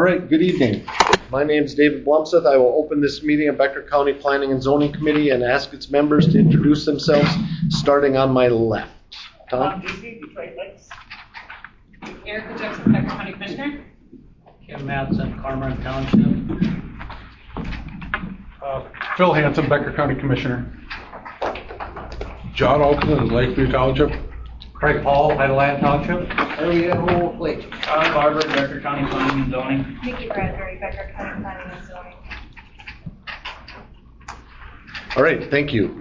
right, good evening. My name is David Blumseth. I will open this meeting of Becker County Planning and Zoning Committee and ask its members to introduce themselves, starting on my left. Tom? Detroit Lakes. Erica Jackson, Becker County Commissioner. Kim Madsen, Cormorant Township. Phil Hansen, Becker County Commissioner. John Oakland, Lakeview Township. Craig Paul, Meadowland Township. Ariel Lake. Todd Barber, Becker County Planning and Zoning. Nikki Bradbury, Becker County Planning and Zoning. All right, thank you.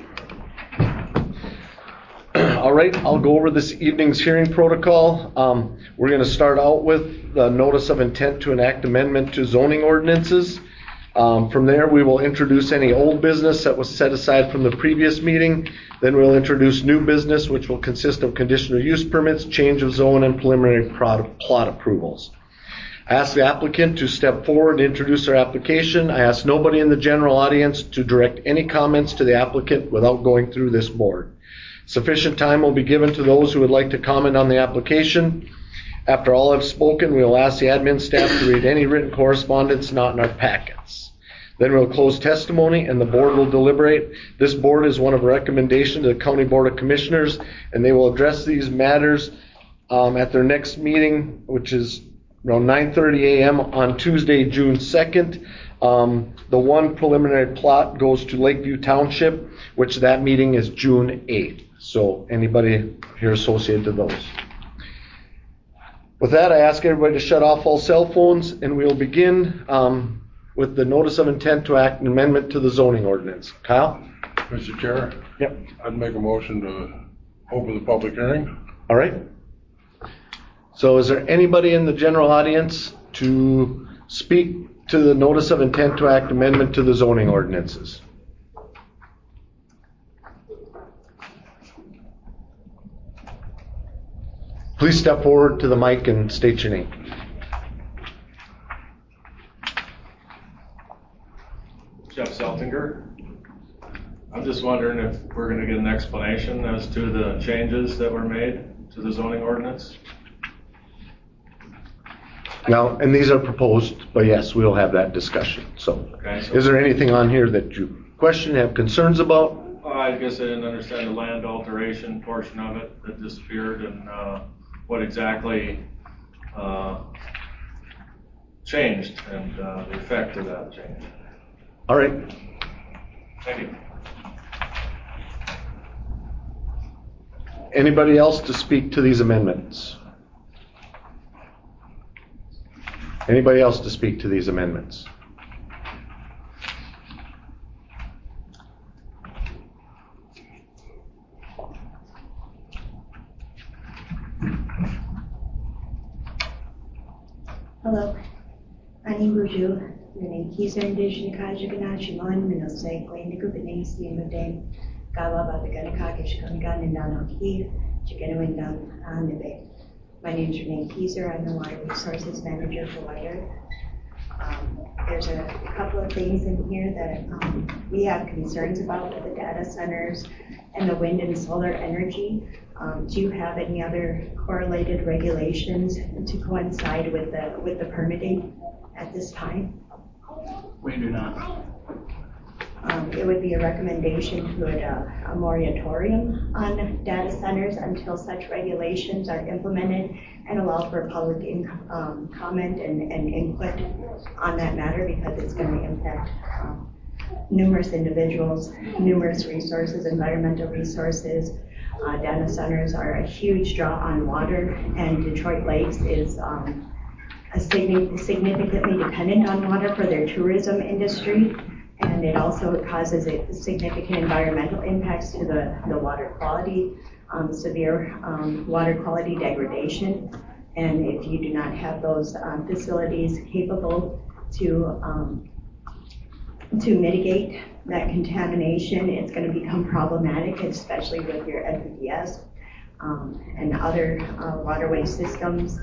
All right, I'll go over this evening's hearing protocol. We're going to start out with the notice of intent to enact amendment to zoning ordinances. From there, we will introduce any old business that was set aside from the previous meeting. Then we'll introduce new business, which will consist of conditional use permits, change of zone, and preliminary plot approvals. I ask the applicant to step forward and introduce their application. I ask nobody in the general audience to direct any comments to the applicant without going through this board. Sufficient time will be given to those who would like to comment on the application. After all have spoken, we will ask the admin staff to read any written correspondence not in our packets. Then we'll close testimony and the board will deliberate. This board is one of recommendation to the County Board of Commissioners, and they will address these matters at their next meeting, which is around 9:30 a.m. on Tuesday, June 2nd. The one preliminary plot goes to Lakeview Township, which that meeting is June 8th. So anybody here associated to those? With that, I ask everybody to shut off all cell phones, and we'll begin with the notice of intent to act an amendment to the zoning ordinance. Kyle? Mr. Chair? Yep. I'd make a motion to open the public hearing. All right. So is there anybody in the general audience to speak to the notice of intent to act amendment to the zoning ordinances? Please step forward to the mic and state your name. Jeff Seltinger. I'm just wondering if we're going to get an explanation as to the changes that were made to the zoning ordinance. Now, and these are proposed, but yes, we'll have that discussion. So, okay, so is there anything on here that you question, have concerns about? I guess I didn't understand the land alteration portion of it that disappeared, and what exactly changed and the effect of that change. All right. Thank you. Anybody else to speak to these amendments? Anybody else to speak to these amendments? Hello, I'm Burju. He's an indigenous Kajikanachiman, Minosek, Landikupanese, Yimodane, Gala Babaganakish, Kangan, and Danaki, Chikanawindan, Nibe. My name is Renee Kieser. I'm the Water Resources Manager for Water. There's a couple of things in here that we have concerns about with the data centers and the wind and solar energy. Do you have any other correlated regulations to coincide with the permitting at this time? We do not. It would be a recommendation to put a moratorium on data centers until such regulations are implemented and allow for public comment and input on that matter, because it's going to impact numerous individuals, numerous resources, environmental resources. Data centers are a huge draw on water, and Detroit Lakes is significantly dependent on water for their tourism industry, and it also causes significant environmental impacts to the water quality, severe water quality degradation. And if you do not have those facilities capable to mitigate that contamination, it's going to become problematic, especially with your FPDS and other waterway systems.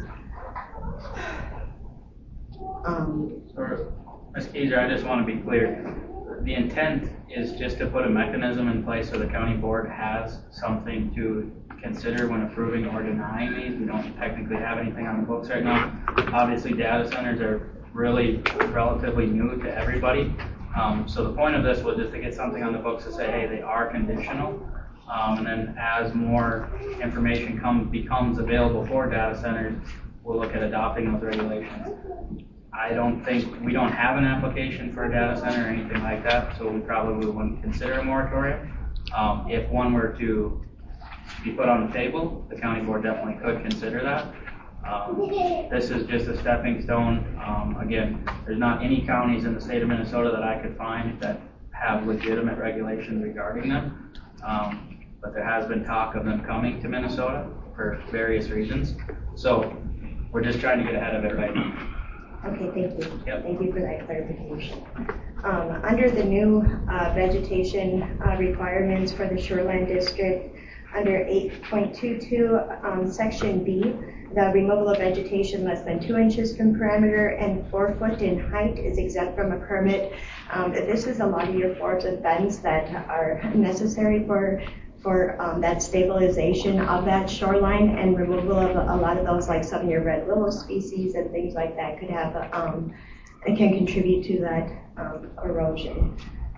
Ms. Kieser, I just want to be clear. The intent is just to put a mechanism in place so the county board has something to consider when approving or denying these. We don't technically have anything on the books right now. Obviously, data centers are really relatively new to everybody. So the point of this was just to get something on the books to say, hey, they are conditional. And then as more information becomes available for data centers, we'll look at adopting those regulations. We don't have an application for a data center or anything like that, so we probably wouldn't consider a moratorium. If one were to be put on the table, the county board definitely could consider that. This is just a stepping stone. Again, there's not any counties in the state of Minnesota that I could find that have legitimate regulations regarding them. But there has been talk of them coming to Minnesota for various reasons. So we're just trying to get ahead of it right now. Okay, thank you. Yep. Thank you for that clarification. Under the new vegetation requirements for the shoreline district, under 8.22, section B, the removal of vegetation less than 2 inches from perimeter and 4 foot in height is exempt from a permit. This is a lot of your forbs and bends that are necessary for that stabilization of that shoreline, and removal of a lot of those, like some of your red willow species and things like that, could have it can contribute to that erosion.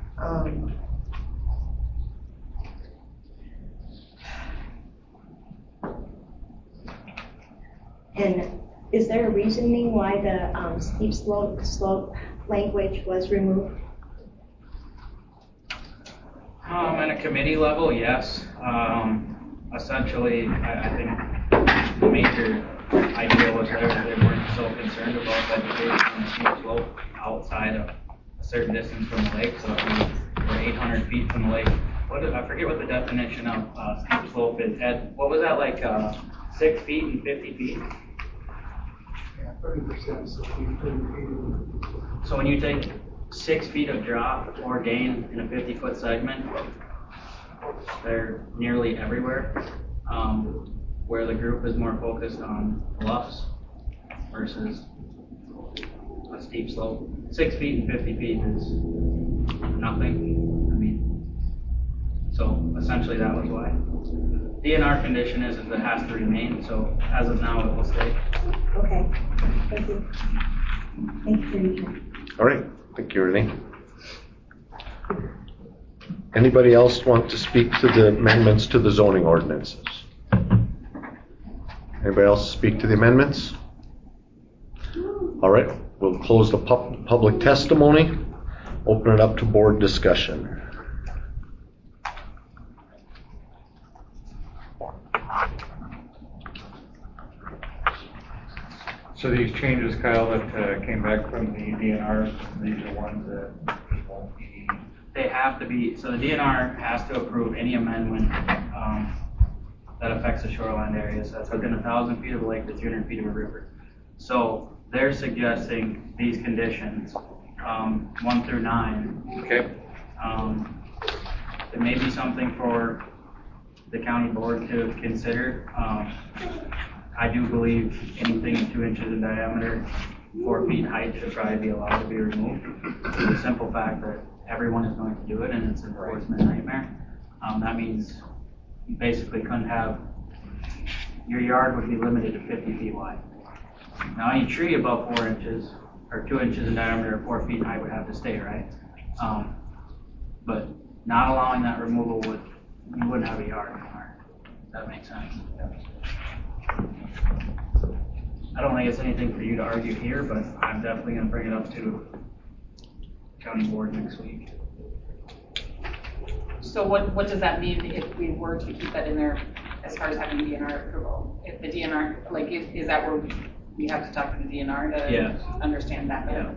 And is there a reasoning why the steep slope language was removed? At a committee level, yes. Essentially, I think the major idea was they weren't so concerned about vegetation and steep slope outside of a certain distance from the lake. So if we're 800 feet from the lake, I forget what the definition of steep slope is. Ed, what was that, like 6 feet and 50 feet? Yeah, 30%, so 30 So when you take 6 feet of drop or gain in a 50-foot segment, they're nearly everywhere, where the group is more focused on bluffs versus a steep slope. 6 feet and 50 feet is nothing. I mean, so essentially that was why. DNR condition is it has to remain, so as of now it will stay. Okay, thank you. Thank you for your time. All right, thank you, Renee. Anybody else want to speak to the amendments to the zoning ordinances? Anybody else speak to the amendments? All right, we'll close the public testimony, open it up to board discussion. So these changes, Kyle, that came back from the DNR, these are ones that won't be. They have to be, so the DNR has to approve any amendment that affects the shoreline area. So that's within 1,000 feet of a lake to 200 feet of a river. So they're suggesting these conditions, 1 through 9. Okay. It may be something for the county board to consider. I do believe anything 2 inches in diameter, 4 feet height should probably be allowed to be removed. For the simple fact that everyone is going to do it and it's an enforcement nightmare. That means you basically couldn't have, your yard would be limited to 50 feet wide. Now any tree above 4 inches or 2 inches in diameter, 4 feet in height would have to stay, right? But not allowing that removal you wouldn't have a yard anymore. Does that make sense? I don't think it's anything for you to argue here, but I'm definitely going to bring it up to county board next week. So what does that mean if we were to keep that in there as far as having DNR approval? If the DNR, like, is that where we have to talk to the DNR to understand that better?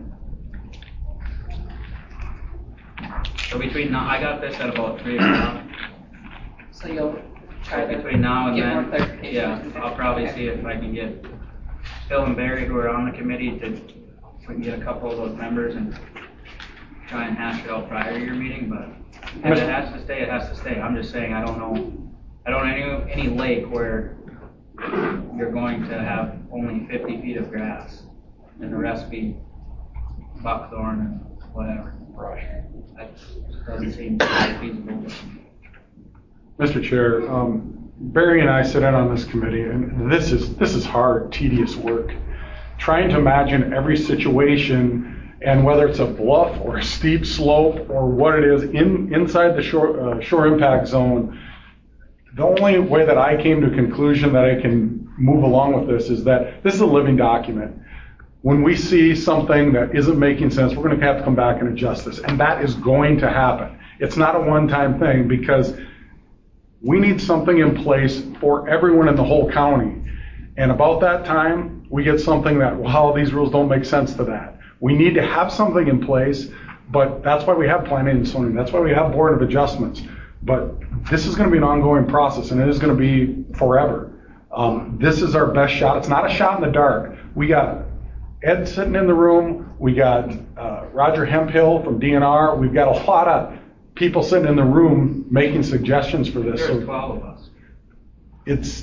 Yeah. So between now, I got this at about 3 o'clock. So you'll try to between now and get then, more clarification. yeah, I'll probably see if I can get Phil and Barry, who are on the committee, if we can get a couple of those members and try and hash it out prior to your meeting. But if it has to stay, it has to stay. I'm just saying I don't know any lake where you're going to have only 50 feet of grass and the rest be buckthorn and whatever. Brush. That doesn't seem feasible. Mr. Chair, Barry and I sit in on this committee, and this is hard, tedious work. trying to imagine every situation, and whether it's a bluff or a steep slope or what it is inside the shore impact zone, the only way that I came to a conclusion that I can move along with this is that this is a living document. When we see something that isn't making sense, we're going to have to come back and adjust this, and that is going to happen. It's not a one-time thing, because we need something in place for everyone in the whole county. And about that time, we get something that, well, these rules don't make sense to that. We need to have something in place, but that's why we have planning and zoning. That's why we have Board of Adjustments. But this is going to be an ongoing process, and it is going to be forever. This is our best shot. It's not a shot in the dark. We got Ed sitting in the room. We got Roger Hemphill from DNR. We've got a lot of people sitting in the room making suggestions for this. There's 12 of us. It's,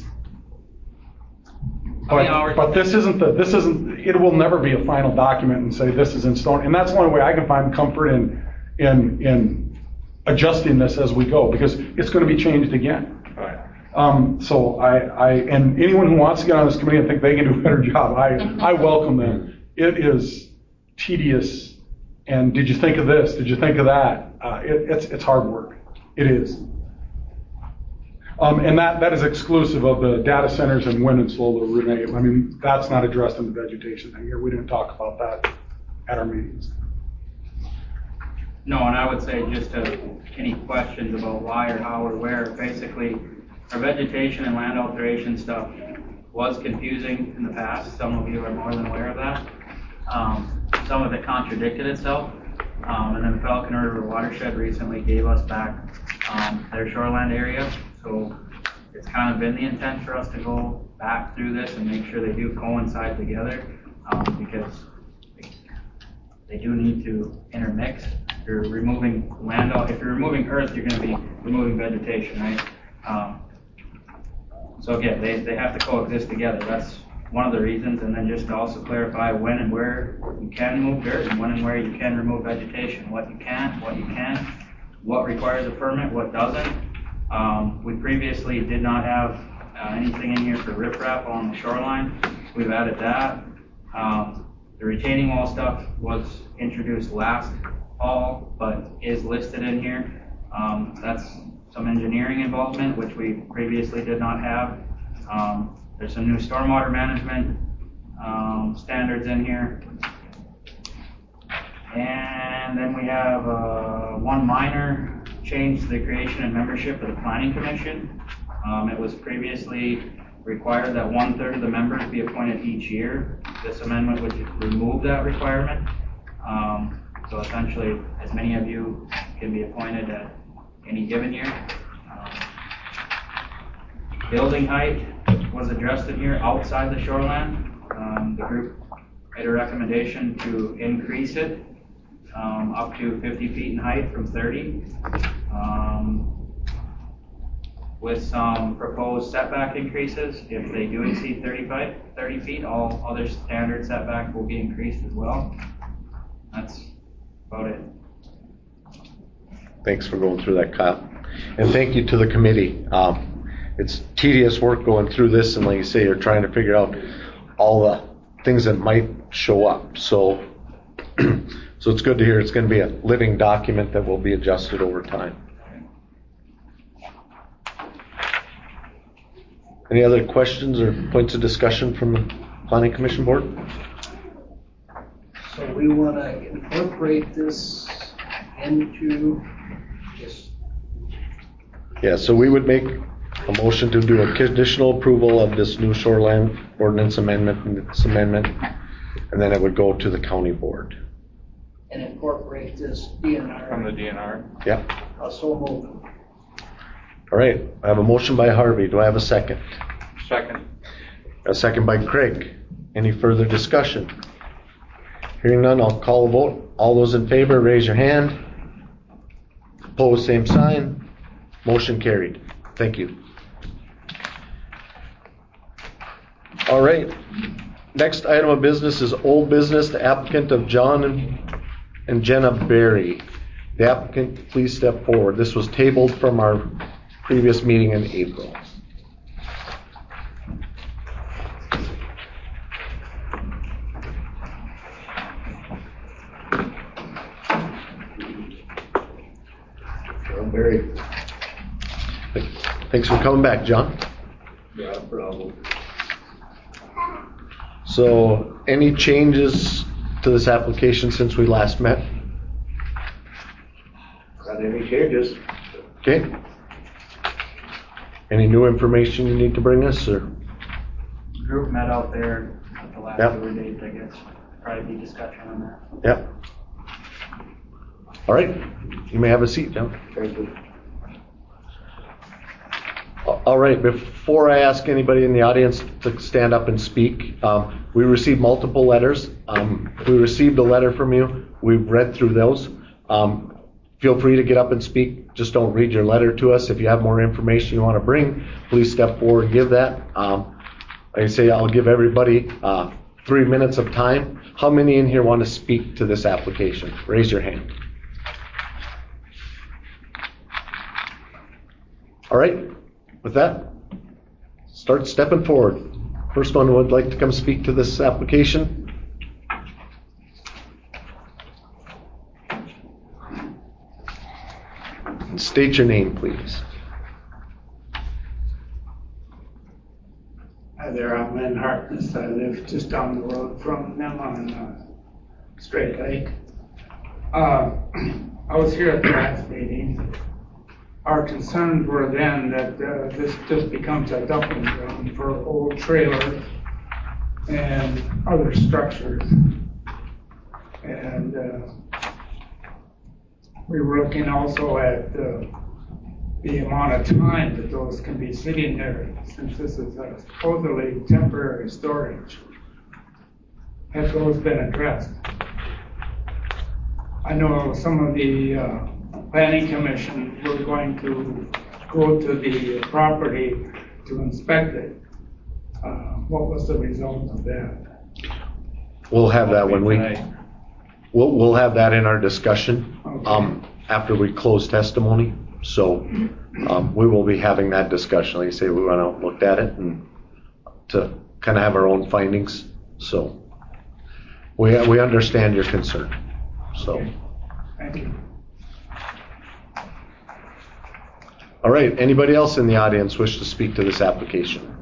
but this isn't, it will never be a final document and say this is in stone. And that's the only way I can find comfort in adjusting this as we go, because it's going to be changed again. So and anyone who wants to get on this committee and think they can do a better job, I welcome them. It is tedious. And did you think of this? Did you think of that? It's hard work. It is. And that is exclusive of the data centers and wind and solar, Renee. I mean, that's not addressed in the vegetation thing here. We didn't talk about that at our meetings. No, and I would say just any questions about why or how or where, basically, our vegetation and land alteration stuff was confusing in the past. Some of you are more than aware of that. Some of it contradicted itself. And then the Falcon River Watershed recently gave us back their shoreland area. So it's kind of been the intent for us to go back through this and make sure they do coincide together, because they do need to intermix. If you're removing land, if you're removing earth, you're going to be removing vegetation, right? So again, they have to coexist together. That's one of the reasons. And then just to also clarify when and where you can remove dirt and when and where you can remove vegetation, what you can, what requires a permit, what doesn't. We previously did not have anything in here for riprap along the shoreline. We've added that. The retaining wall stuff was introduced last fall, but is listed in here. That's some engineering involvement, which we previously did not have. There's some new stormwater management standards in here. And then we have one minor change to the creation and membership of the Planning Commission. It was previously required that 1/3 of the members be appointed each year. This amendment would remove that requirement. So essentially, as many of you can be appointed at any given year. Building height was addressed in here outside the shoreline. The group made a recommendation to increase it up to 50 feet in height from 30, with some proposed setback increases. If they do exceed 30 feet, all other standard setback will be increased as well. That's about it. Thanks for going through that, Kyle. And thank you to the committee. It's tedious work going through this, and like you say, you're trying to figure out all the things that might show up. So it's good to hear it's going to be a living document that will be adjusted over time. Any other questions or points of discussion from the Planning Commission Board? So we want to incorporate this into this. Yeah, so we would make a motion to do a conditional approval of this new shoreline ordinance amendment, and then it would go to the county board. And incorporate this DNR. From the DNR? Yep. So move. All right, I have a motion by Harvey. Do I have a second? Second. A second by Craig. Any further discussion? Hearing none, I'll call a vote. All those in favor, raise your hand. Opposed, same sign. Motion carried. Thank you. All right. Next item of business is old business. The applicant of John and Jenna Berry. The applicant, please step forward. This was tabled from our previous meeting in April. Very. Thanks for coming back, John. Yeah, no problem. So, any changes to this application since we last met? Not any changes. Okay. Any new information you need to bring us, or? Group met out there at the last Yep. tour date, I guess. Probably be discussion on that. Yep. All right. You may have a seat, John. Thank you. All right, before I ask anybody in the audience to stand up and speak, we received multiple letters. We received a letter from you. We've read through those. Feel free to get up and speak. Just don't read your letter to us. If you have more information you want to bring, please step forward and give that. Like I say, I'll give everybody 3 minutes of time. How many in here want to speak to this application? Raise your hand. All right. With that, start stepping forward. First one would like to come speak to this application. And state your name, please. Hi there, I'm Lynn Harkness. I live just down the road from them on Straight Lake. I was here at the last meeting. Our concerns were then that this just becomes a dumping ground for old trailers and other structures. And we were looking also at the amount of time that those can be sitting there, since this is a supposedly temporary storage. Have those been addressed? I know some of the Planning Commission were going to go to the property to inspect it. What was the result of that? We'll have that when we'll have that in our discussion after we close testimony. So we will be having that discussion. Like I say, we went out and looked at it and to kind of have our own findings. So we understand your concern. So. Okay. Thank you. All right, anybody else in the audience wish to speak to this application?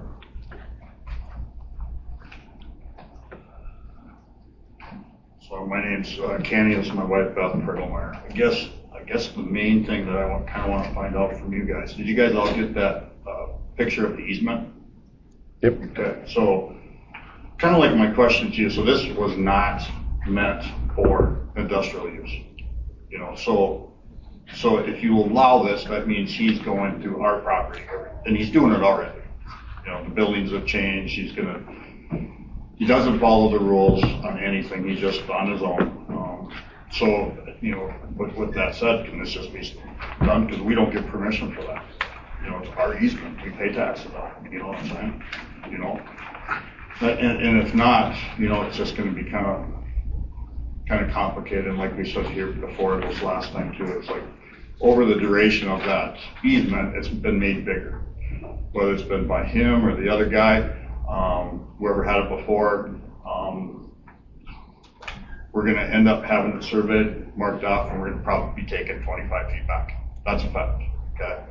So my name's Kenny, this is my wife Beth Pricklemeyer. I guess the main thing that I kind of want to find out from you guys, did you guys all get that picture of the easement? Yep. Okay, so kind of like my question to you, so this was not meant for industrial use, you know, so if you allow this, that means he's going through our property, and he's doing it already. You know, the buildings have changed. He doesn't follow the rules on anything. He's just on his own. So, you know, with that said, can this just be done? Because we don't give permission for that. You know, it's our easement. We pay taxes on it. You know what I'm saying? You know, and if not, you know, it's just going to be kind of complicated. And like we said here before, this last time too, it's like over the duration of that easement, it's been made bigger. Whether it's been by him or the other guy, whoever had it before, we're going to end up having it surveyed, marked off, and we're going to probably be taking 25 feet back. That's a fact. Okay.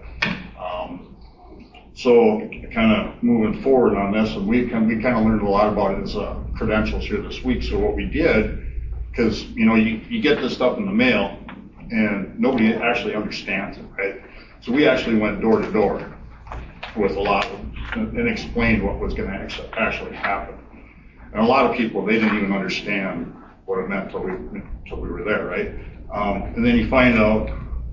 So kind of moving forward on this, and we kind of learned a lot about it as credentials here this week. So what we did, because you know you get this stuff in the mail and nobody actually understands it, right? So we actually went door to door with a lot of and explained what was going to actually happen. And a lot of people, they didn't even understand what it meant until we were there, right? And then you find out,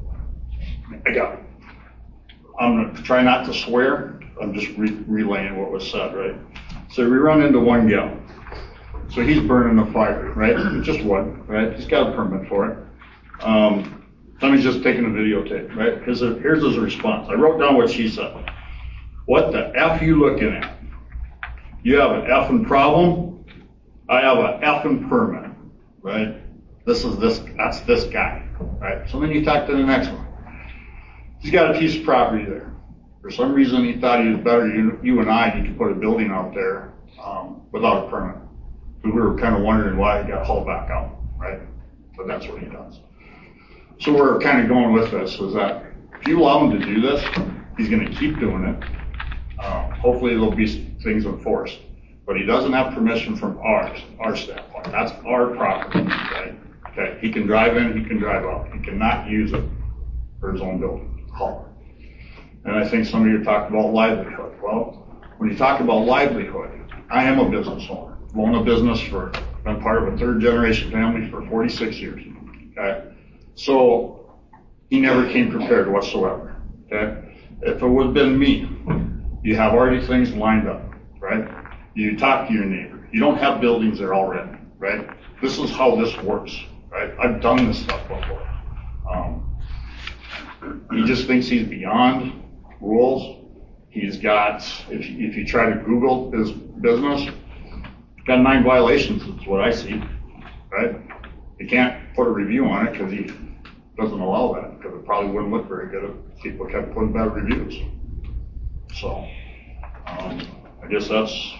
I'm going to try not to swear. I'm just relaying what was said, right? So we run into one gal. So he's burning the fire, right? Just one, right? He's got a permit for it. Somebody's just taking a videotape, right? Here's his response. I wrote down what she said. What the F you looking at? You have an effing problem? I have an effing permit, right? That's this guy, right? So then you talk to the next one. He's got a piece of property there. For some reason he thought he was better. You and I need to put a building out there without a permit. We were kind of wondering why he got hauled back out, right? But that's what he does. So we're kind of going with this is that if you allow him to do this, he's gonna keep doing it. Hopefully there'll be things enforced, but he doesn't have permission from our standpoint. That's our property, right? Okay, he can drive in, he can drive out. He cannot use it for his own building, hall. And I think some of you talked about livelihood. Well, when you talk about livelihood, I am a business owner. I've owned a business been part of a third generation family for 46 years, okay? So he never came prepared whatsoever, okay? If it would have been me, you have already things lined up, right? You talk to your neighbor. You don't have buildings there already, right? This is how this works, right? I've done this stuff before. He just thinks he's beyond rules. He's got, if you try to Google his business, got 9 violations is what I see, right? You can't put a review on it because he doesn't allow that, because it probably wouldn't look very good if people kept putting bad reviews. So, I guess that's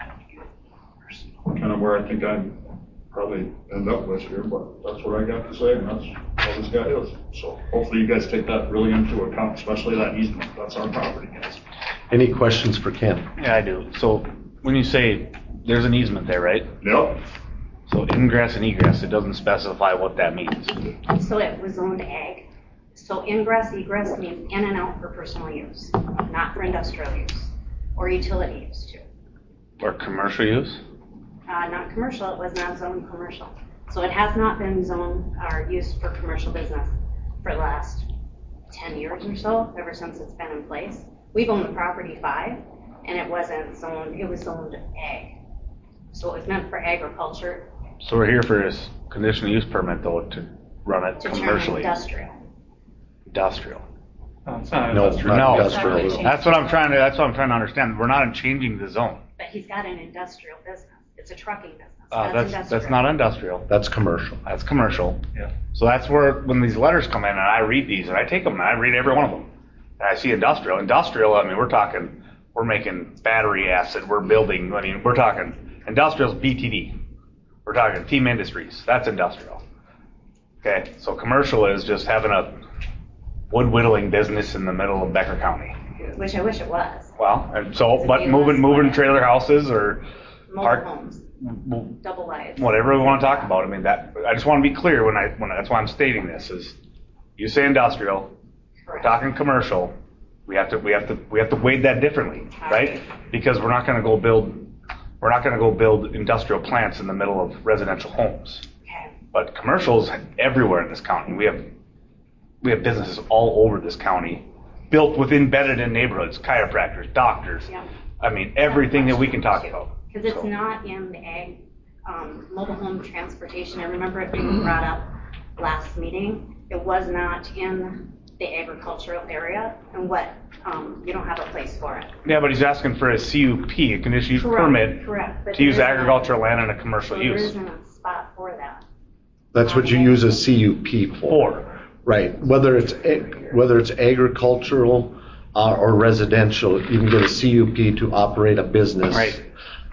kind of where I think I'm probably end up with here, but that's what I got to say, and that's how this guy is. So hopefully you guys take that really into account, especially that easement. That's our property, guys. Any questions for Ken? Yeah, I do. So when you say there's an easement there, right? Yep. So ingress and egress, it doesn't specify what that means. So it was zoned ag. So ingress, egress means in and out for personal use, not for industrial use or utility use too. Or commercial use? Not commercial, it was not zoned commercial. So it has not been zoned or used for commercial business for the last 10 years or so, ever since it's been in place. We've owned the property 5, and it wasn't zoned, it was zoned ag. So it was meant for agriculture. So we're here for this conditional use permit though to run it commercially. To turn industrial. Industrial. No, it's not No, industrial. not No, industrial. that's what I'm trying to understand. We're not changing the zone. But he's got an industrial business. It's a trucking business. That's not industrial. That's commercial. That's commercial. Yeah. So that's where, when these letters come in and I read these and I take them and I read every one of them and I see industrial. Industrial, I mean, we're making battery acid, we're building, I mean, we're talking industrial's BTD. We're talking Team Industries. That's industrial. Okay. So commercial is just having a wood whittling business in the middle of Becker County. Which I wish it was. Well, and so, but moving trailer houses or mobile homes, double wides, whatever we want to talk about. I mean, that I just want to be clear when that's why I'm stating this is, you say industrial, we're talking commercial. We have to weigh that differently, right? Because we're not going to go build industrial plants in the middle of residential homes. Okay. But commercials everywhere in this county. We have businesses all over this county, built embedded in neighborhoods, chiropractors, doctors. Yeah. I mean, everything that we can talk about. Because it's not in the ag, mobile home transportation. I remember it being brought up last meeting. It was not in the agricultural area, and you don't have a place for it. Yeah, but he's asking for a CUP, a conditional use permit, to use agricultural land in a commercial use. There isn't a spot for that. That's what you use a CUP for. Right. Whether it's agricultural or residential, you can get a CUP to operate a business. Right.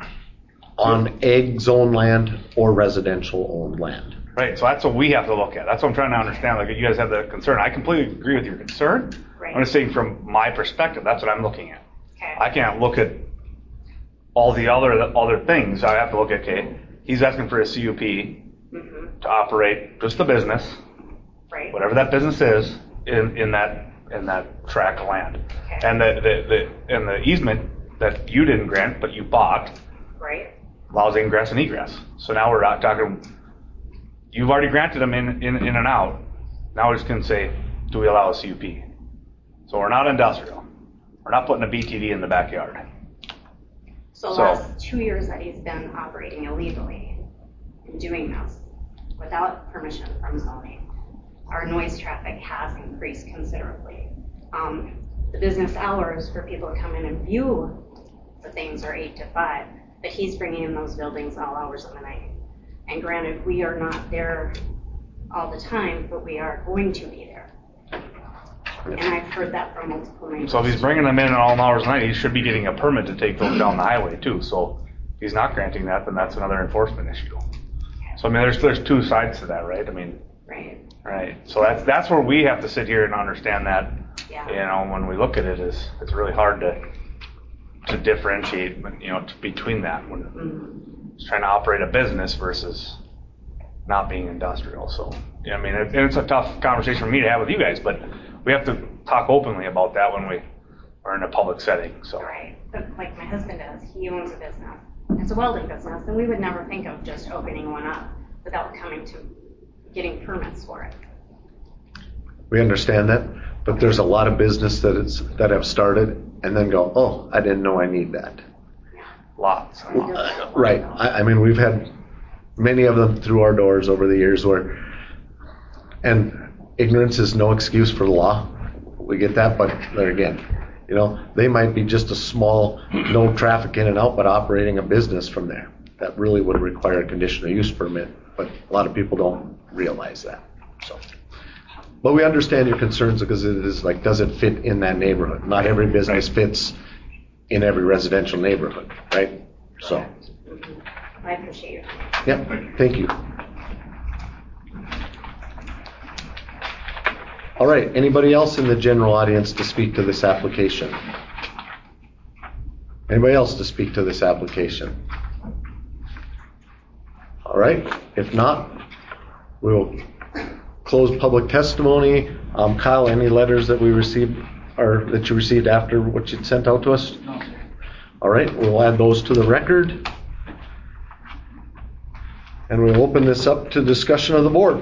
On ag zone land or residential owned land. Right, so that's what we have to look at. That's what I'm trying to understand. Like, you guys have that concern. I completely agree with your concern. Right. I'm just saying from my perspective, that's what I'm looking at. Okay. I can't look at all the other things. I have to look at, okay, he's asking for a CUP to operate just a business, right, whatever that business is, in that tract of land. Okay. And the easement that you didn't grant, but you bought, right, allows ingress and egress. So now we're not talking, you've already granted them in and out. Now we're just going to say, do we allow a CUP? So we're not industrial. We're not putting a BTD in the backyard. So the last 2 years that he's been operating illegally and doing this without permission from zoning, our noise traffic has increased considerably. The business hours for people to come in and view the things are 8 to 5. But he's bringing in those buildings all hours of the night. And granted, we are not there all the time, but we are going to be there. And I've heard that from multiple neighbors. So if he's bringing them in at all hours of the night, he should be getting a permit to take those down the highway too. So if he's not granting that, then that's another enforcement issue. So I mean, there's 2 sides to that, right? I mean, right. So that's where we have to sit here and understand that Yeah. When we look at it, it's really hard to differentiate, between that when it's trying to operate a business versus not being industrial. So, it's a tough conversation for me to have with you guys, but we have to talk openly about that when we are in a public setting. So. Right. But like my husband does, he owns a business. It's a welding business, and we would never think of just opening one up without getting permits for it. We understand that, but there's a lot of business that have started and then go, oh, I didn't know I need that. Lots. Right. I mean, we've had many of them through our doors over the years and ignorance is no excuse for the law. We get that, but there again, they might be just a small, no traffic in and out, but operating a business from there. That really would require a conditional use permit, but a lot of people don't realize that. So, but we understand your concerns because it is like, does it fit in that neighborhood? Not every business fits in every residential neighborhood, right? So. I appreciate you. Yep, thank you. All right, anybody else in the general audience to speak to this application? Anybody else to speak to this application? All right, if not, we will close public testimony. Kyle, any letters that we received or that you received after what you'd sent out to us? No, sir. All right, we'll add those to the record. And we'll open this up to discussion of the board.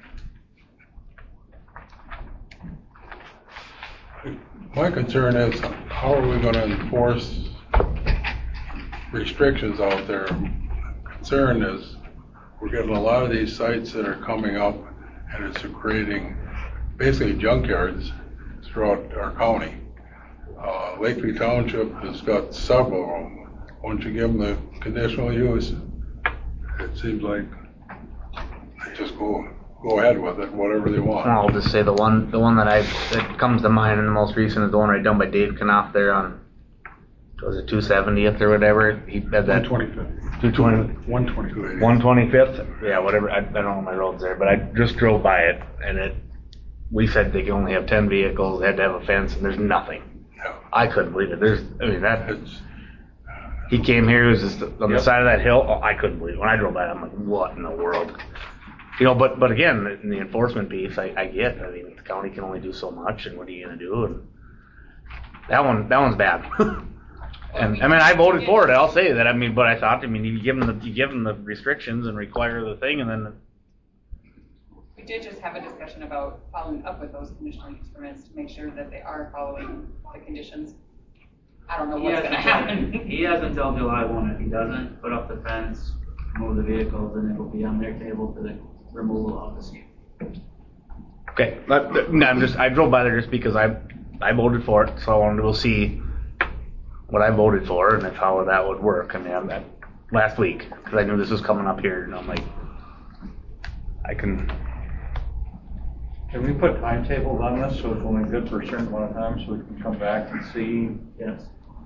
My concern is, how are we going to enforce restrictions out there? Concern is, we're getting a lot of these sites that are coming up, and it's creating basically junkyards throughout our county. Lakeview Township has got several of them. Once you give them the conditional use, it seems like they just go ahead with it, whatever they want. I'll just say the one that comes to mind and the most recent is the one right down by Dave Knopf there on, was it 270th or whatever? He had that 125th. 220. 125th? Yeah, whatever. I don't know my roads there, but I just drove by it, and we said they can only have 10 vehicles, they had to have a fence, and there's nothing. Yeah. I couldn't believe it. He came here, it was just on the side of that hill. Oh, I couldn't believe it. When I drove by it, I'm like, what in the world? But again, in the enforcement piece, I get. I mean, the county can only do so much, and what are you going to do? And that one's bad. And I mean, I voted for it. I'll say that. I mean, but I thought, you give them the restrictions and require the thing, and then. We did just have a discussion about following up with those conditional use permits to make sure that they are following the conditions. I don't know what's going to happen. He has until July 1. If he doesn't put up the fence, move the vehicles, then it will be on their table for the removal of the seat. Okay, I drove by there just because I voted for it, so I wanted to see what I voted for and how that would work. I mean, that last week because I knew this was coming up here, and I'm like, I can. Can we put timetables on this so it's only good for a certain amount of time so we can come back and see? Yes.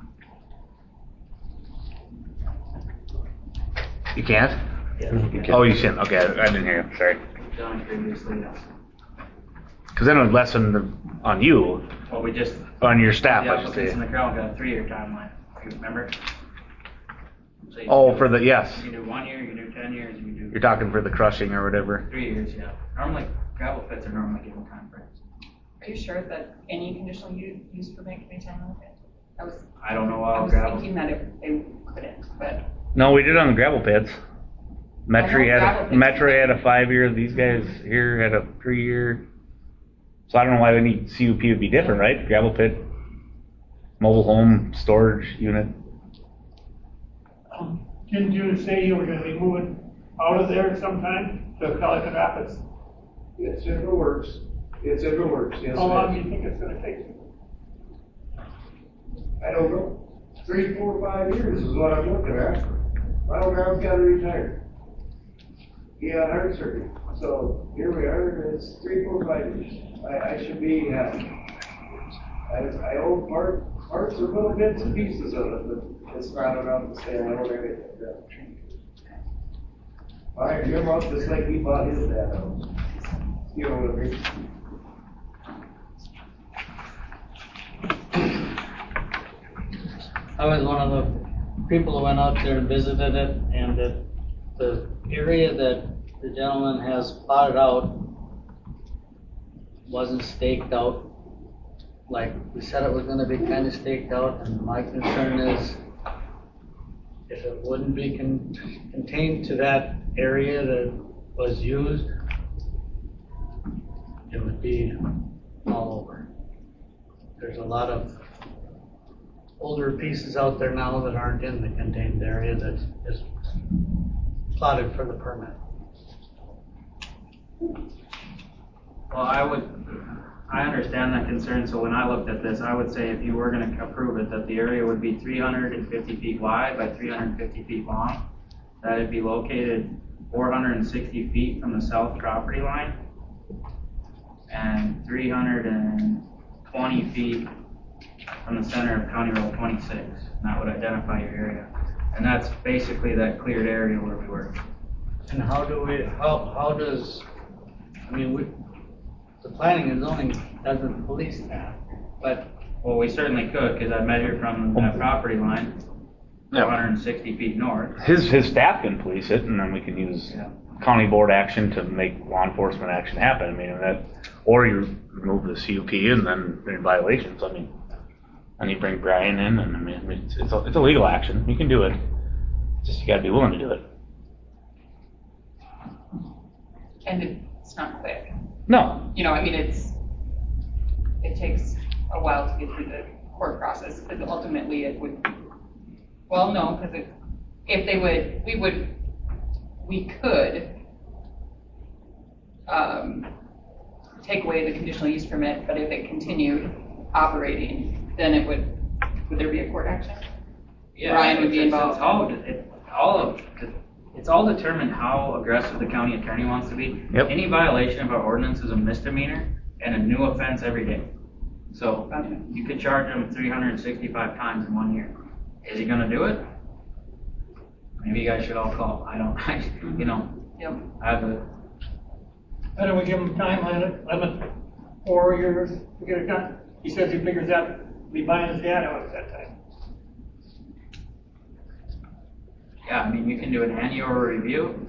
You can't? Yes. You can. Oh, you shouldn't. Okay, I didn't hear you. Sorry. Done previously, yes. Because then it would lessen on you. Well, we just. On your staff, the I should say. applicants in the crowd got a 3-year timeline. You remember? So yes. You can do 1 year, you can do 10 years, you can do. You're talking for the crushing or whatever. 3 years, yeah. Normally, gravel pits are normally given time frames. Are you sure that any conditional use permit can be time limited? I don't know how I was gravel. thinking that they couldn't, but. No, we did on the gravel pits. Metro had a 5-year. These guys here had a 3-year. So I don't know why any CUP would be different, right? Gravel pit, mobile home storage unit. Didn't you say you were going to be moving out of there sometime to Pelican Rapids? It's in the works. Yes. How long do you think it's going to take? I don't know. 3, 4, 5 years is what I'm looking at. My old man's got to retire. He had heart surgery. So here we are, and it's 3, 4, 5 years. I should be happy. I own parts or little bits and pieces of it, but it's not enough to say I own everything. Buy him up just like he bought his dad out. You know what I mean? I was one of the people who went out there and visited it, and the area that the gentleman has plotted out wasn't staked out like we said it was gonna be kind of staked out, and my concern is if it wouldn't be contained to that area that was used, it would be all over. There's a lot of older pieces out there now that aren't in the contained area that is plotted for the permit. Well, I understand that concern, so when I looked at this, I would say if you were gonna approve it, that the area would be 350 feet wide by 350 feet long, that it'd be located 460 feet from the south property line, and 320 feet from the center of County Road 26, and that would identify your area. And that's basically that cleared area where we were. And how does, I mean, the planning and zoning doesn't police that, but. Well, we certainly could, because I measured from that property line, 460 feet north. His staff can police it, and then we can use county board action to make law enforcement action happen. I mean, that, or you remove the CUP and then they're in violations. I mean, and you bring Brian in, and I mean, it's a legal action. You can do it. Just you got to be willing to do it. And it's not quick. No. You know, I mean, it takes a while to get through the court process, because ultimately it would, well, no, because if they would, we could take away the conditional use permit, but if it continued operating, then it would there be a court action? Yeah, Brian would be involved. It's all determined how aggressive the county attorney wants to be. Yep. Any violation of our ordinance is a misdemeanor and a new offense every day. So you could charge him 365 times in 1 year. Is he gonna do it? Maybe you guys should all call. I have a. Why don't we give him time limit, 4 years to get it done? He says he figures out, be buying his dad out at that time. Yeah, I mean, you can do an annual review.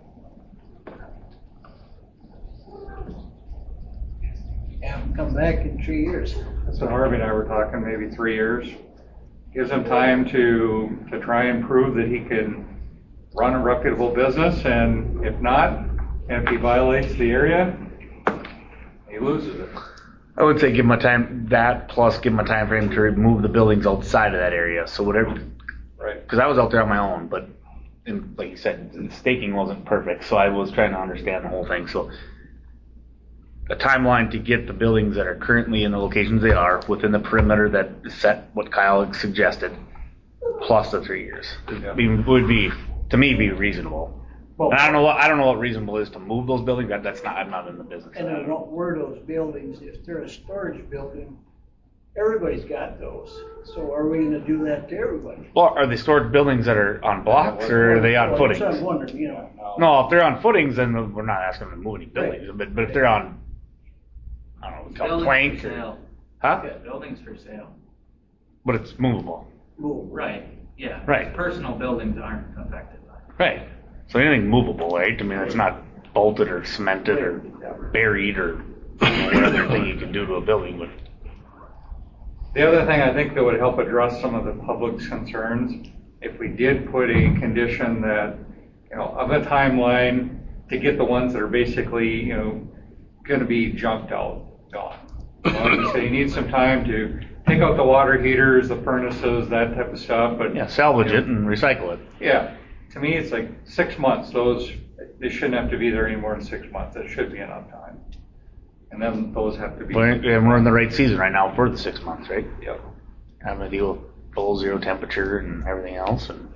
And come back in 3 years. So Harvey and I were talking maybe 3 years. Gives him time to try and prove that he can run a reputable business, and if not, and if he violates the area, he loses it. I would say give him a time, that plus give him a time frame to remove the buildings outside of that area. So whatever. Right. Because I was out there on my own, but like you said, the staking wasn't perfect, so I was trying to understand the whole thing. So a timeline to get the buildings that are currently in the locations they are within the perimeter that is set, what Kyle suggested, plus the 3 years would be, to me, be reasonable. Well, and I don't know what reasonable is to move those buildings. I'm not in the business. And I don't where those buildings, if they're a storage building, everybody's got those. So are we going to do that to everybody? Well, are they storage buildings that are on blocks, or are they on footings? That's what I'm wondering, you know. No, if they're on footings, then we're not asking them to move any buildings. Right. But if they're on, I don't know, called plank or, huh? Yeah, buildings for sale. But it's movable. Right. Yeah. Right. Personal buildings aren't affected by it. Right. So anything movable, right? I mean, it's not bolted or cemented or buried or whatever thing you can do to a building. But the other thing I think that would help address some of the public's concerns, if we did put a condition that, of a timeline to get the ones that are basically, going to be junked out, gone. So you need some time to take out the water heaters, the furnaces, that type of stuff. But salvage it and recycle it. Yeah. To me, it's like 6 months. They shouldn't have to be there any more than 6 months. That should be enough time. And then those have to be. And we're in the right season right now for the 6 months, right? Yep. Having to deal with below zero temperature and everything else. And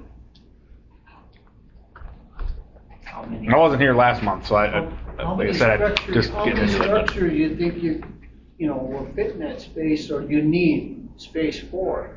I wasn't here last month, so like I said, I just getting into it. How many structures you think will fit in that space, or you need space for?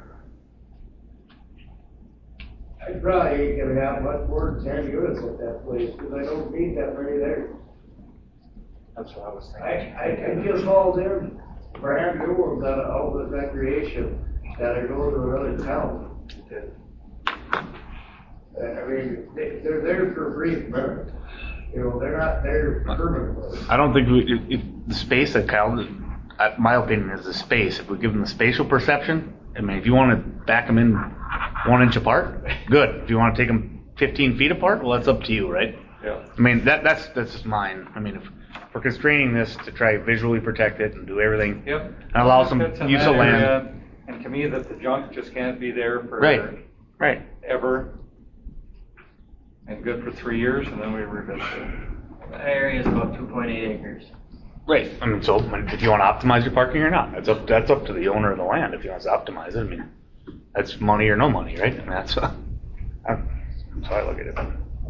I probably ain't gonna have much more than 10 units at that place, because I don't need that many there. That's what I was thinking. I just hauled in brand new ones out of Outlet Recreation that I go to another town. I mean, they're there for a brief minute. You know, they're not there permanently. I don't think if the space that Kyle, my opinion is the space. If we give them the spatial perception, I mean, if you want to back them in 1 inch apart, good. If you want to take them 15 feet apart, well, that's up to you, right? Yeah. I mean, that's just mine. I mean, if we're constraining this to try visually protect it and do everything, Yep. and allow some Fits in use that of land. area, and to me, that the junk just can't be there for Right. ever. And good for 3 years, and then we revisit it. The area is about 2.8 acres. Right. I mean, so if you want to optimize your parking or not, that's up to the owner of the land if he wants to optimize it. I mean, that's money or no money, right? And that's how I look at it.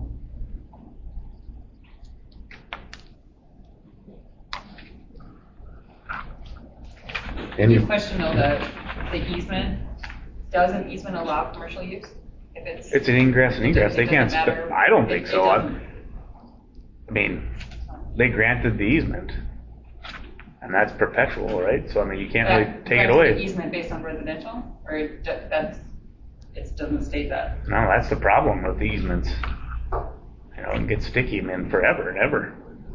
Your question though, the easement, does an easement allow commercial use? If it's an ingress and egress. They can't. Matter. I don't think so. I doesn't. mean, they granted the easement, and that's perpetual, right? So I mean, you can't really take it away. The easement based on residential, or it doesn't state that. No, that's the problem with the easements. You know, it gets sticky, man, forever and ever.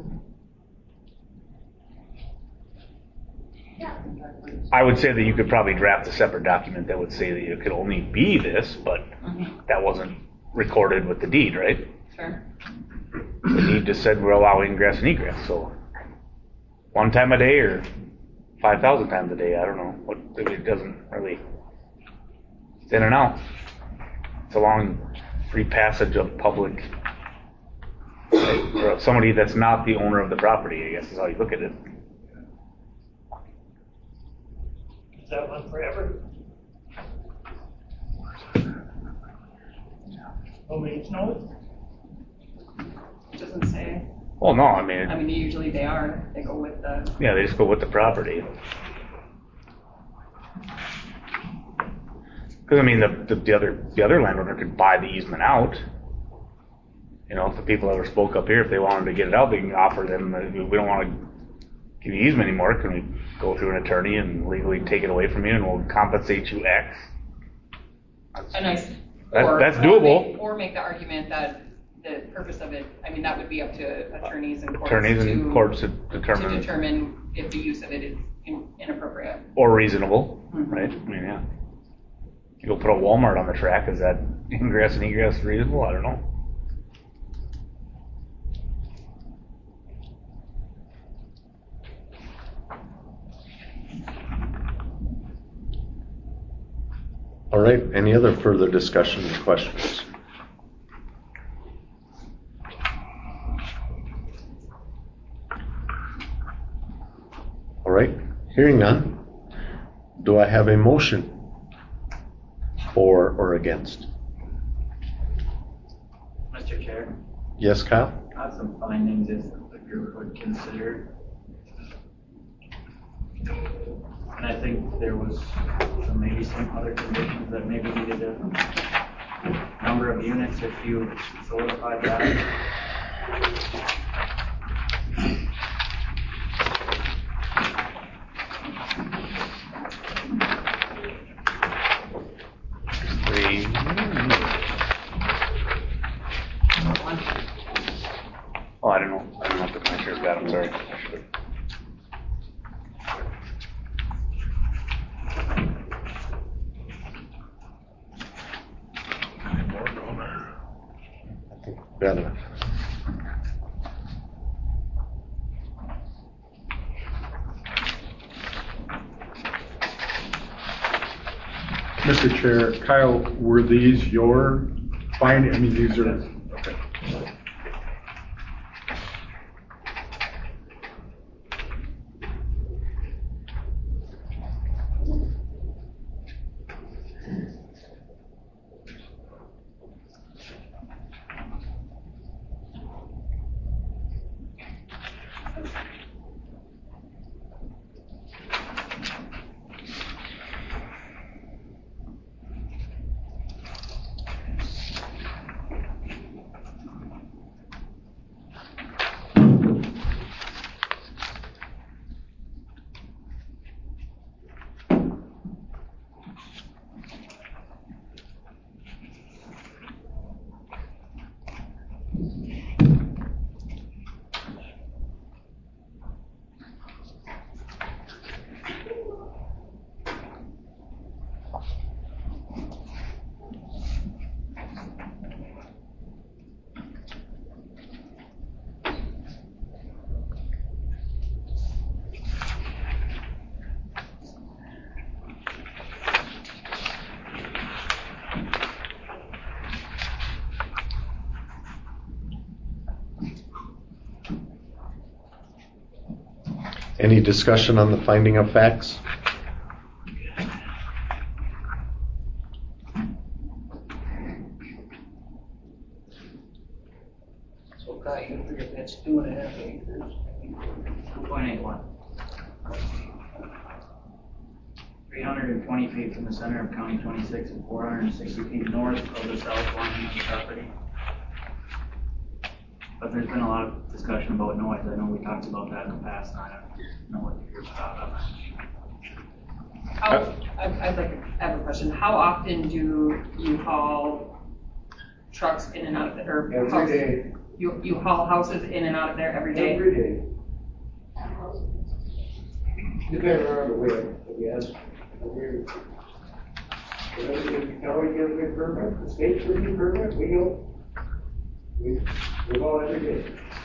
I would say that you could probably draft a separate document that would say that it could only be this, but that wasn't recorded with the deed, right? Sure. The deed just said we're allowing ingress and egress, so 1 time a day or 5,000 times a day, I don't know. It doesn't really, it's in and out. It's a long free passage of public, or somebody that's not the owner of the property, I guess is how you look at it. Is that one forever? Nobody knows? It doesn't say. Well, no, I mean, usually they go with the. Yeah, they just go with the property. Because I mean, the other landowner could buy the easement out. You know, if the people ever spoke up here, if they wanted to get it out, they can offer them. We don't want to give you easement anymore. Can we go through an attorney and legally take it away from you, and we'll compensate you X? That's doable. Or make the argument that the purpose of it, I mean, that would be up to attorneys and courts. To determine if the use of it is inappropriate. Or reasonable, right? I mean, yeah. You go put a Walmart on the track, is that ingress and egress reasonable? I don't know. All right, any other further discussion or questions? All right, hearing none, do I have a motion for or against? Mr. Chair? Yes, Kyle? I have some findings if the group would consider. And I think there was maybe some other conditions that maybe needed a number of units if you solidified that. Oh, I don't know. I don't know if the commissioner's got them. Sorry. I should have. Got enough. Mr. Chair, Kyle, were these your findings? I mean, these are, okay. Any discussion on the finding of facts? So Kai, you figure that's 2.5 acres. 2.81. 320 feet from the center of County 26 and 460 feet north of the south line of the property. But there's been a lot of discussion about noise. I know we talked about that in the past, and I don't know what your thought on that. I'd like to have a question. How often do you haul trucks in and out of there? Every day. You haul houses in and out of there every day? Every day. Depending on the wind, yes. If the county gives me a permit, the state gives me a permit, we go. We haul every day.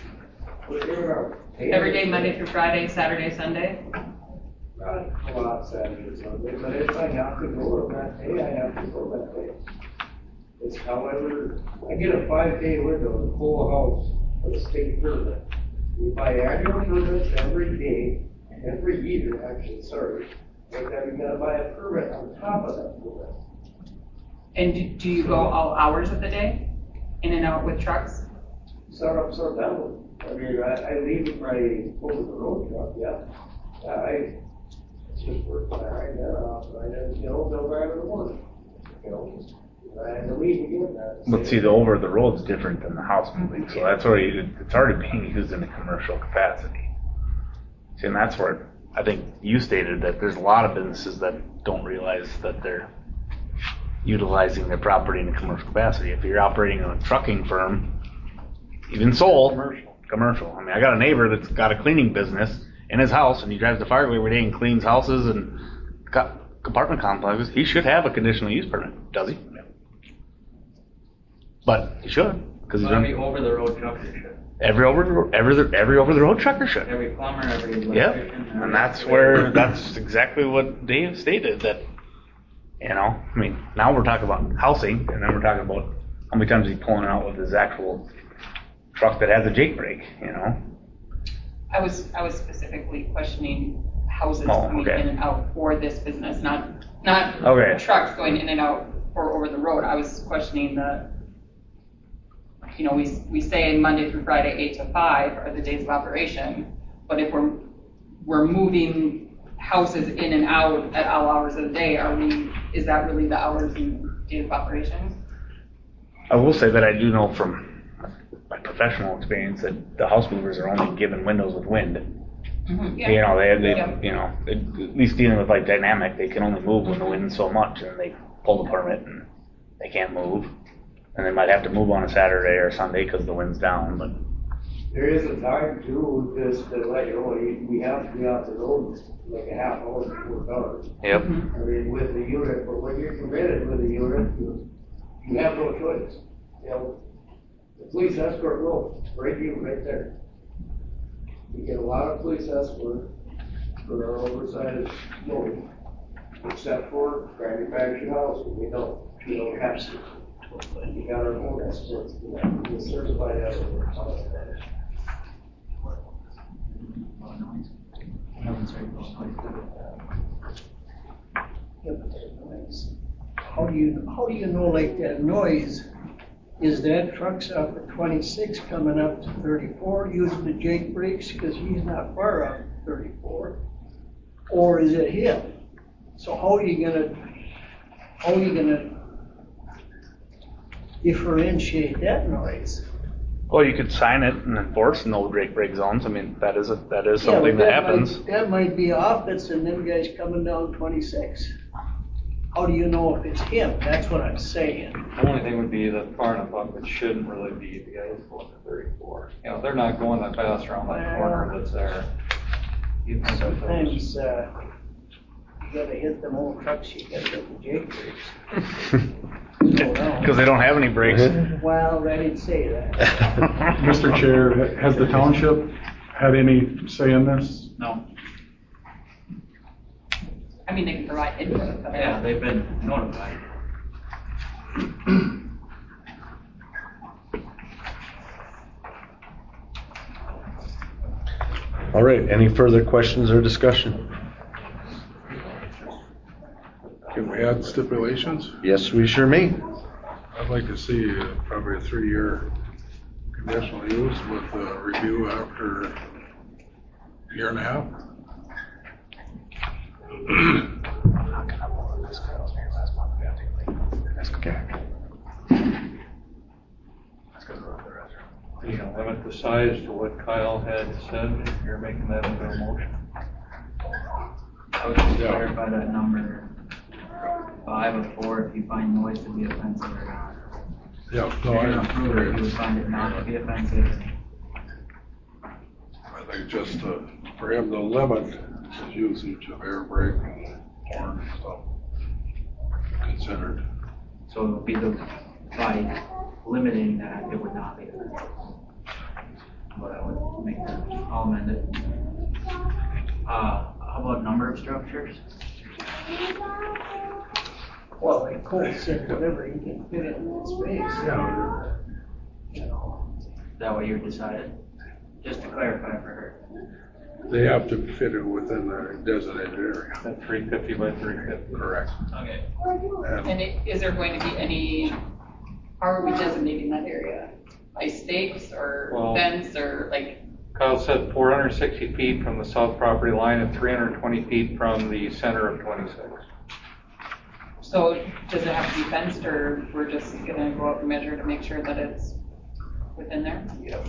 Every day, Monday through Friday, Saturday, Sunday? Not a lot Saturday, Sunday, but if I have to go on that day, I have to go that day. It's however, I get a 5-day window to pull a house for the state permit. We buy annual permits every day, every year, actually, sorry. But then you gotta buy a permit on top of that permit. And do you go all hours of the day, in and out with trucks? Sun up, sun down. I mean, I leave with my over-the-road truck, yeah. It's just work when I ride that off, they'll drive in the morning, I had to leave again. But see, the over the road's different than the house moving, so that's where it's already being used in a commercial capacity. See, and that's where I think you stated that there's a lot of businesses that don't realize that they're utilizing their property in a commercial capacity. If you're operating a trucking firm, even sole, commercial. I mean, I got a neighbor that's got a cleaning business in his house, and he drives to Fargo every day and cleans houses and apartment complexes. He should have a conditional use permit, does he? Yeah. But he should, because he's every over-the-road trucker should. Every over-the-road trucker should. Every plumber, every electrician. Yep, and that's exactly what Dave stated, that, I mean, now we're talking about housing, and then we're talking about how many times he's pulling it out with his actual truck that has a Jake brake, I was specifically questioning houses coming in and out for this business, not trucks going in and out or over the road. I was questioning we say Monday through Friday 8 to 5 are the days of operation, but if we're moving houses in and out at all hours of the day, is that really the hours and days of operation? I will say that I do know from my professional experience that the house movers are only given windows with wind. Mm-hmm. Yeah. At least dealing with dynamic, they can only move when the wind's so much, and they pull the permit and they can't move, and they might have to move on a Saturday or Sunday because the wind's down. But there is a time too, just to let you know, we have to be out the road like a half hour before dark. Yep. I mean, with the unit, but when you're committed with the unit, you have no choice. The police escort will break you right there. We get a lot of police escort for our oversized loading, except for manufactured houses. We don't have to. We got our own escorts for that. We're certified escorts. How do you know like that noise? Is that trucks up at 26 coming up to 34 using the Jake brakes because he's not far up 34, or is it him? So how are you gonna differentiate that noise? Well, you could sign it and enforce no Jake brake zones. I mean, that is something that happens. That might be office and them guys coming down 26. How do you know if it's him? That's what I'm saying. The only thing would be that far enough up, it shouldn't really be the guys going to 34. They're not going that fast around that corner that's there. Sometimes you gotta hit them old trucks, you gotta hit the Jake brakes. Because they don't have any brakes. Well, I didn't say that. Mr. Chair, has the township had any say in this? No. I mean, they can provide input. Yeah, they've been notified. All right, any further questions or discussion? Can we add stipulations? Yes, we sure may. I'd like to see probably a 3-year conditional use with a review after a year and a half. You know, limit the size to what Kyle had said, if you're making that into a motion. I would just clarify that number 5 or 4 if you find noise to be offensive or not. Yeah, If no, you're I gonna approve it, you would find it not to be offensive. I think just for him to limit his usage of air brake and horn and stuff considered. So it would be by limiting that, it would not be offensive. But I would make that, I'll amend it. How about number of structures? Well, like Cole said, whatever he can fit in his space. Yeah. You know. Is that what you decided? Just to clarify for her. They have to fit it within the designated area. That 350 by 350. Correct. Okay. And Is there going to be any, how are we designating that area? By stakes or fence or like? Kyle said 460 feet from the south property line and 320 feet from the center of 26. So does it have to be fenced, or we're just gonna go out and measure to make sure that it's within there? Yep.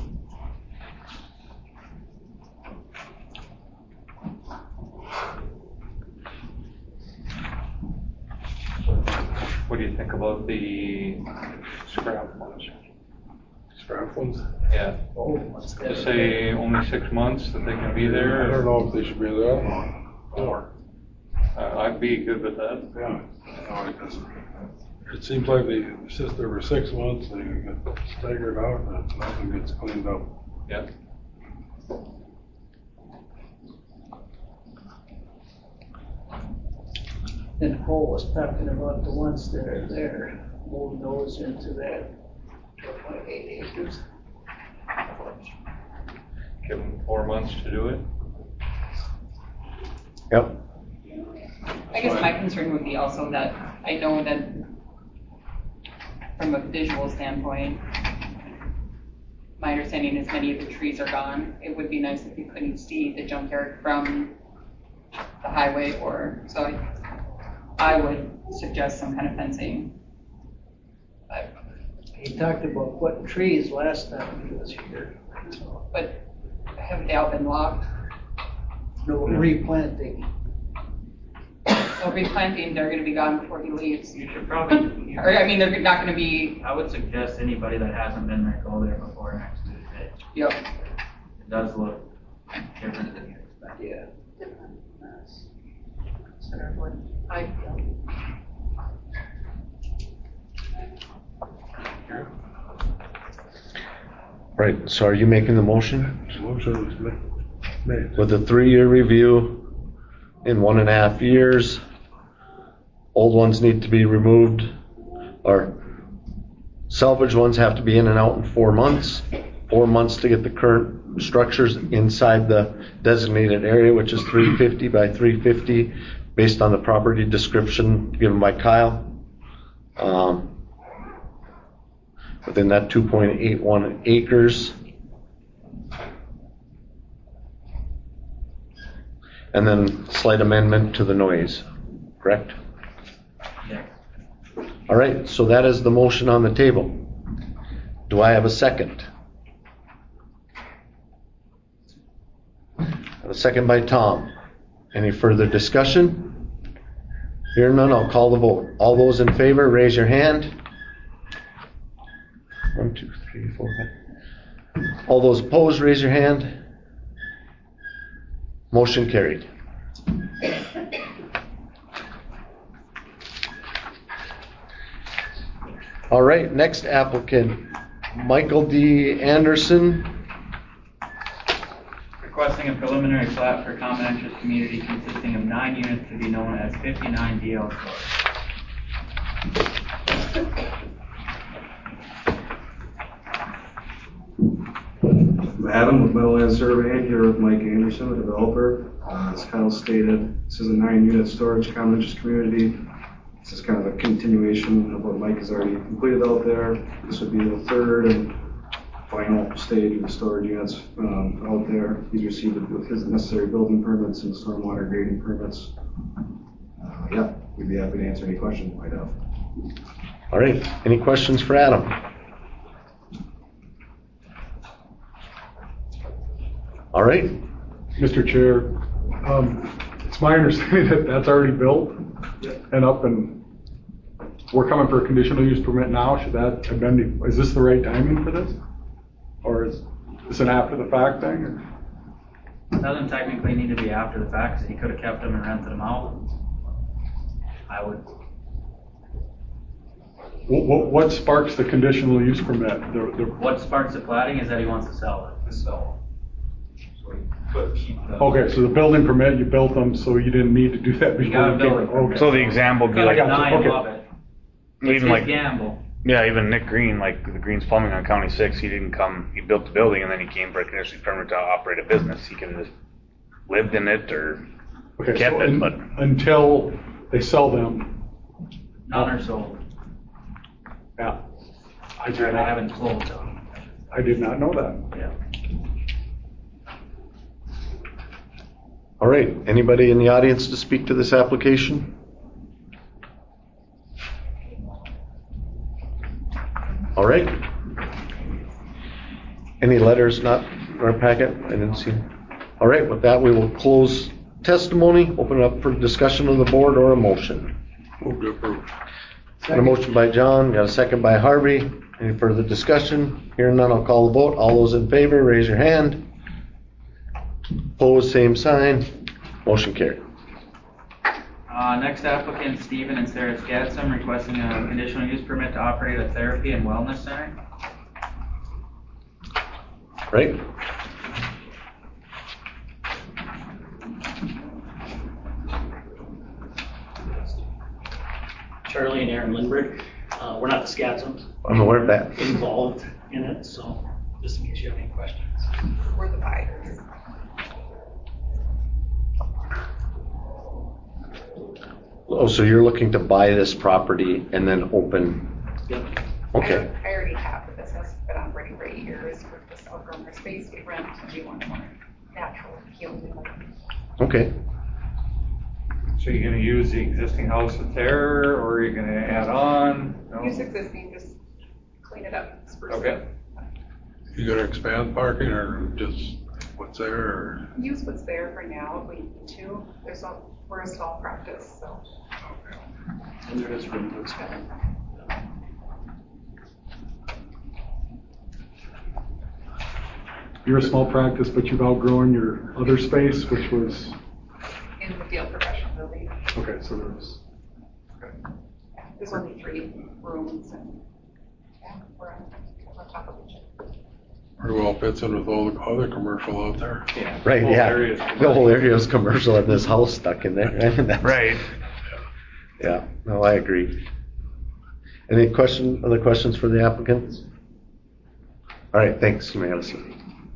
What do you think about the scrap ones? scrap ones? Yeah. Just say only 6 months that they can be there. I don't know if they should be that long. Or I'd be good with that. yeah. No, it seems like they since there were 6 months, they get staggered out and nothing gets cleaned up. Yeah. And Cole was talking about the ones that are there, move those into that 2.8 acres. Give them 4 months to do it. Yep. I guess my concern would be also that I know that from a visual standpoint, my understanding is many of the trees are gone. It would be nice if you couldn't see the junkyard from the highway, or so I would suggest some kind of fencing. He talked about putting trees last time he was here. But have they all been logged? No, replanting. Well, replanting, they're gonna be gone before he leaves. You should probably. Or, I mean, they're not gonna be. I would suggest anybody that hasn't been there, go there before next Tuesday. Yep. It does look different than you expect. Yeah. Center wood. Right, so are you making the motion? Motion was made. With a 3-year review in 1.5 years, old ones need to be removed, or salvage ones have to be in and out in 4 months. 4 months to get the current structures inside the designated area, which is 350 by 350, based on the property description given by Kyle. Within that 2.81 acres. And then slight amendment to the noise, correct? Yeah. All right, so that is the motion on the table. Do I have a second? I have a second by Tom. Any further discussion? Hearing none, I'll call the vote. All those in favor, raise your hand. 1, 2, 3, 4, 5. All those opposed, raise your hand. Motion carried. All right, next applicant, Michael D. Anderson. Requesting a preliminary plat for common interest community consisting of 9 units to be known as 59 DL Court. Adam with Meadowland Surveying, here with Mike Anderson, the developer. As Kyle stated, this is a 9-unit storage common interest community. This is kind of a continuation of what Mike has already completed out there. This would be the third and final stage of the storage units out there. He's received his necessary building permits and stormwater grading permits. Yeah, we'd be happy to answer any questions you might have. All right, any questions for Adam? All right. Mr. Chair, it's my understanding that that's already built and up, and we're coming for a conditional use permit now. Should that have been, is this the right timing for this? Or is this an after the fact thing? Or? It doesn't technically need to be after the fact, because he could have kept them and rented them out. I would. What sparks the conditional use permit? What sparks the plating is that he wants to sell it. Okay, so the building permit, you built them, so you didn't need to do that before. You got a building permit. So the example would be like, okay. Even like gamble. Yeah, even Nick Green, like the Green's Plumbing on County 6, he didn't come, he built the building and then he came for a conditional permit to operate a business. He could have just lived in it or kept it, but until they sell them. None are sold. Yeah. I haven't sold them. I did not know that. Yeah. All right, anybody in the audience to speak to this application? All right. Any letters not in our packet? I didn't see. All right, with that, we will close testimony, open it up for discussion of the board or a motion. Move to approve. Got a motion by John, got a second by Harvey. Any further discussion? Hearing none, I'll call the vote. All those in favor, raise your hand. Opposed, same sign. Motion carried. Next applicant, Stephen and Sarah Skatsam, requesting a conditional use permit to operate a therapy and wellness center. Right. Charlie and Aaron Lindbergh. We're not the Skatsams. I'm aware of that. Involved in it, so just in case you have any questions. We're the buyers. Oh, so you're looking to buy this property and then open? Yep. Okay. I already have the business, been operating for 8 years with this outgrown space we rent, and we want more natural healing. Okay. So you're gonna use the existing house that's there, or are you gonna add on? No? Use existing, just clean it up, spruce it Okay. up. You gonna expand parking or just what's there? Or? Use what's there for now if we need to. We're a small practice, so. And there is room to expand. You're a small practice, but you've outgrown your other space, which was? In the field professional building. Okay, so there's. Okay. Yeah, there's only 3 rooms and yeah, we're on top of each other. Pretty well fits in with all the other commercial out there. Yeah. Right, yeah. The whole area is commercial and this house stuck in there. Right? Right. Yeah, no, I agree. Any other questions for the applicants? All right, thanks. You may have a seat.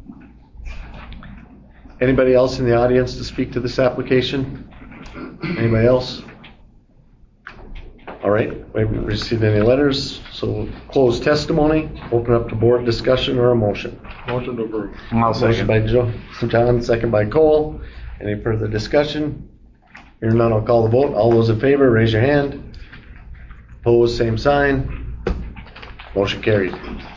Anybody else in the audience to speak to this application? Anybody else? All right, we haven't received any letters, so we'll close testimony, open up to board discussion or a motion. Motion to approve. Motion by John, second by Cole. Any further discussion? Hearing none, I'll call the vote. All those in favor, raise your hand. Opposed, same sign. Motion carried.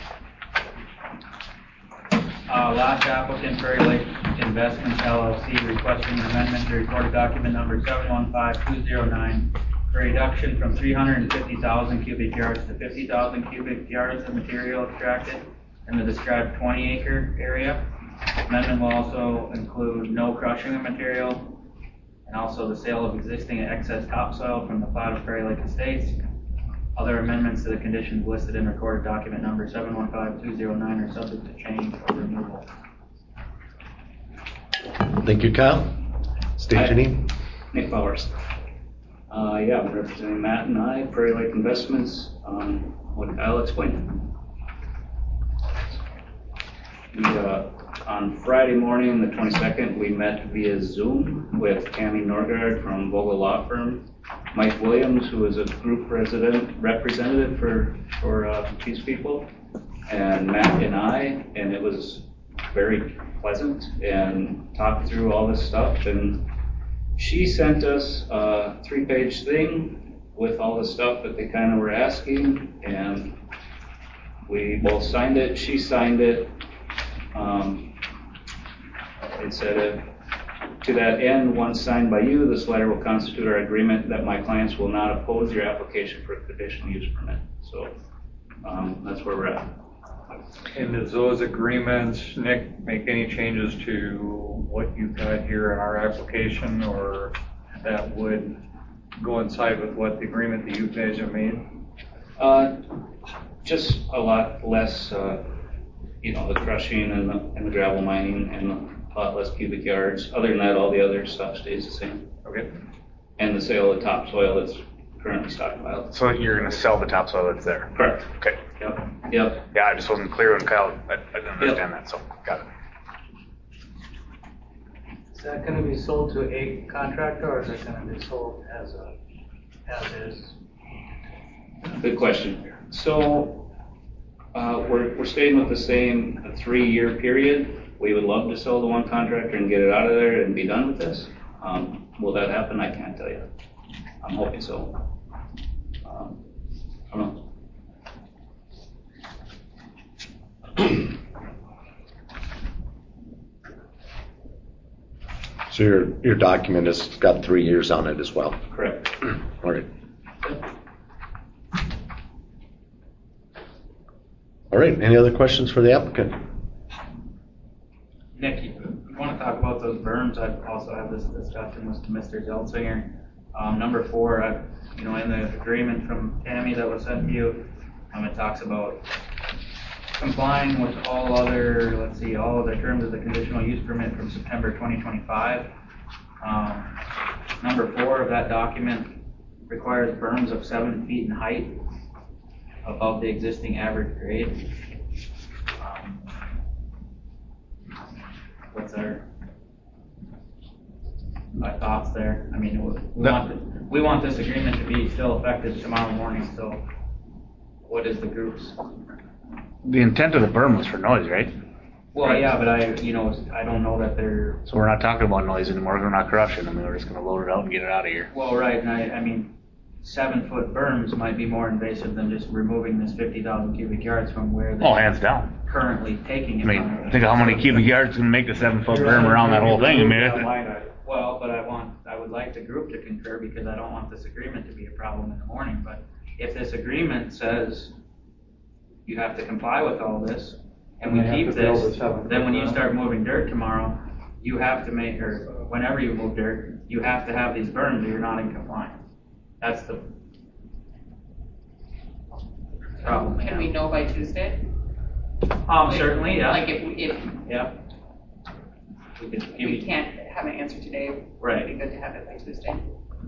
Last applicant, Prairie Lake Investments LLC, requesting an amendment to recorded document number 715209 for reduction from 350,000 cubic yards to 50,000 cubic yards of material extracted in the described 20-acre area. Amendment will also include no crushing of material and also the sale of existing excess topsoil from the plat of Prairie Lake Estates. Other amendments to the conditions listed in recorded document number 715209 are subject to change or removal. Thank you, Kyle. State your name. Nick Bowers. Yeah, I'm representing Matt and I, Prairie Lake Investments, what Kyle explained. on Friday morning, the 22nd, we met via Zoom with Tammy Norgard from Vogel Law Firm, Mike Williams, who is a group representative for Peace People, and Matt and I, and it was very pleasant and talked through all this stuff. And she sent us a 3-page thing with all the stuff that they kind of were asking, and we both signed it. She signed it. It said, to that end, once signed by you, this letter will constitute our agreement that my clients will not oppose your application for a conditional use permit. So that's where we're at. And does those agreements, Nick, make any changes to what you've got here in our application, or that would coincide with what the agreement that you guys have made? Just a lot less, the crushing and the gravel mining, and a lot less cubic yards. Other than that, all the other stuff stays the same. Okay. And the sale of topsoil that's currently stockpiled. So you're going to sell the topsoil that's there? Correct. Okay. Yep. Yeah, I just wasn't clear on Kyle. I didn't understand that, so got it. Is that going to be sold to a contractor, or is it going to be sold as is? Good question. So we're staying with the same 3-year period. We would love to sell to one contractor and get it out of there and be done with this. Will that happen? I can't tell you. I'm hoping so. I don't know. So your document has got 3 years on it as well? Correct. All right. All right, any other questions for the applicant? Nick, you want to talk about those berms? I also have this discussion with Mr. Zeltzinger. Number 4, in the agreement from Tammy that was sent to you, it talks about complying with all other terms of the conditional use permit from September 2025. Number 4 of that document requires berms of 7 feet in height above the existing average grade. What's our thoughts there? I mean, we want this agreement to be still effective tomorrow morning, so what is the group's? The intent of the berm was for noise, right? Well, yeah, but I don't know that they're... So we're not talking about noise anymore, we're not crushing them, we're just gonna load it out and get it out of here. Well, right, and I mean, 7-foot berms might be more invasive than just removing this 50,000 cubic yards from where they're hands down. Currently taking it. I mean, think of how many cubic yards can make the 7-foot berm around that whole thing. I mean, well, but I would like the group to concur, because I don't want this agreement to be a problem in the morning. But if this agreement says you have to comply with all this, and we keep this, then when you start moving dirt tomorrow, you have to make, or whenever you move dirt, you have to have these berms or you're not in compliance. That's the problem. Can we know by Tuesday? Certainly, yeah. Like if yeah. We can't have an answer today, right. It'd be good to have it by Tuesday.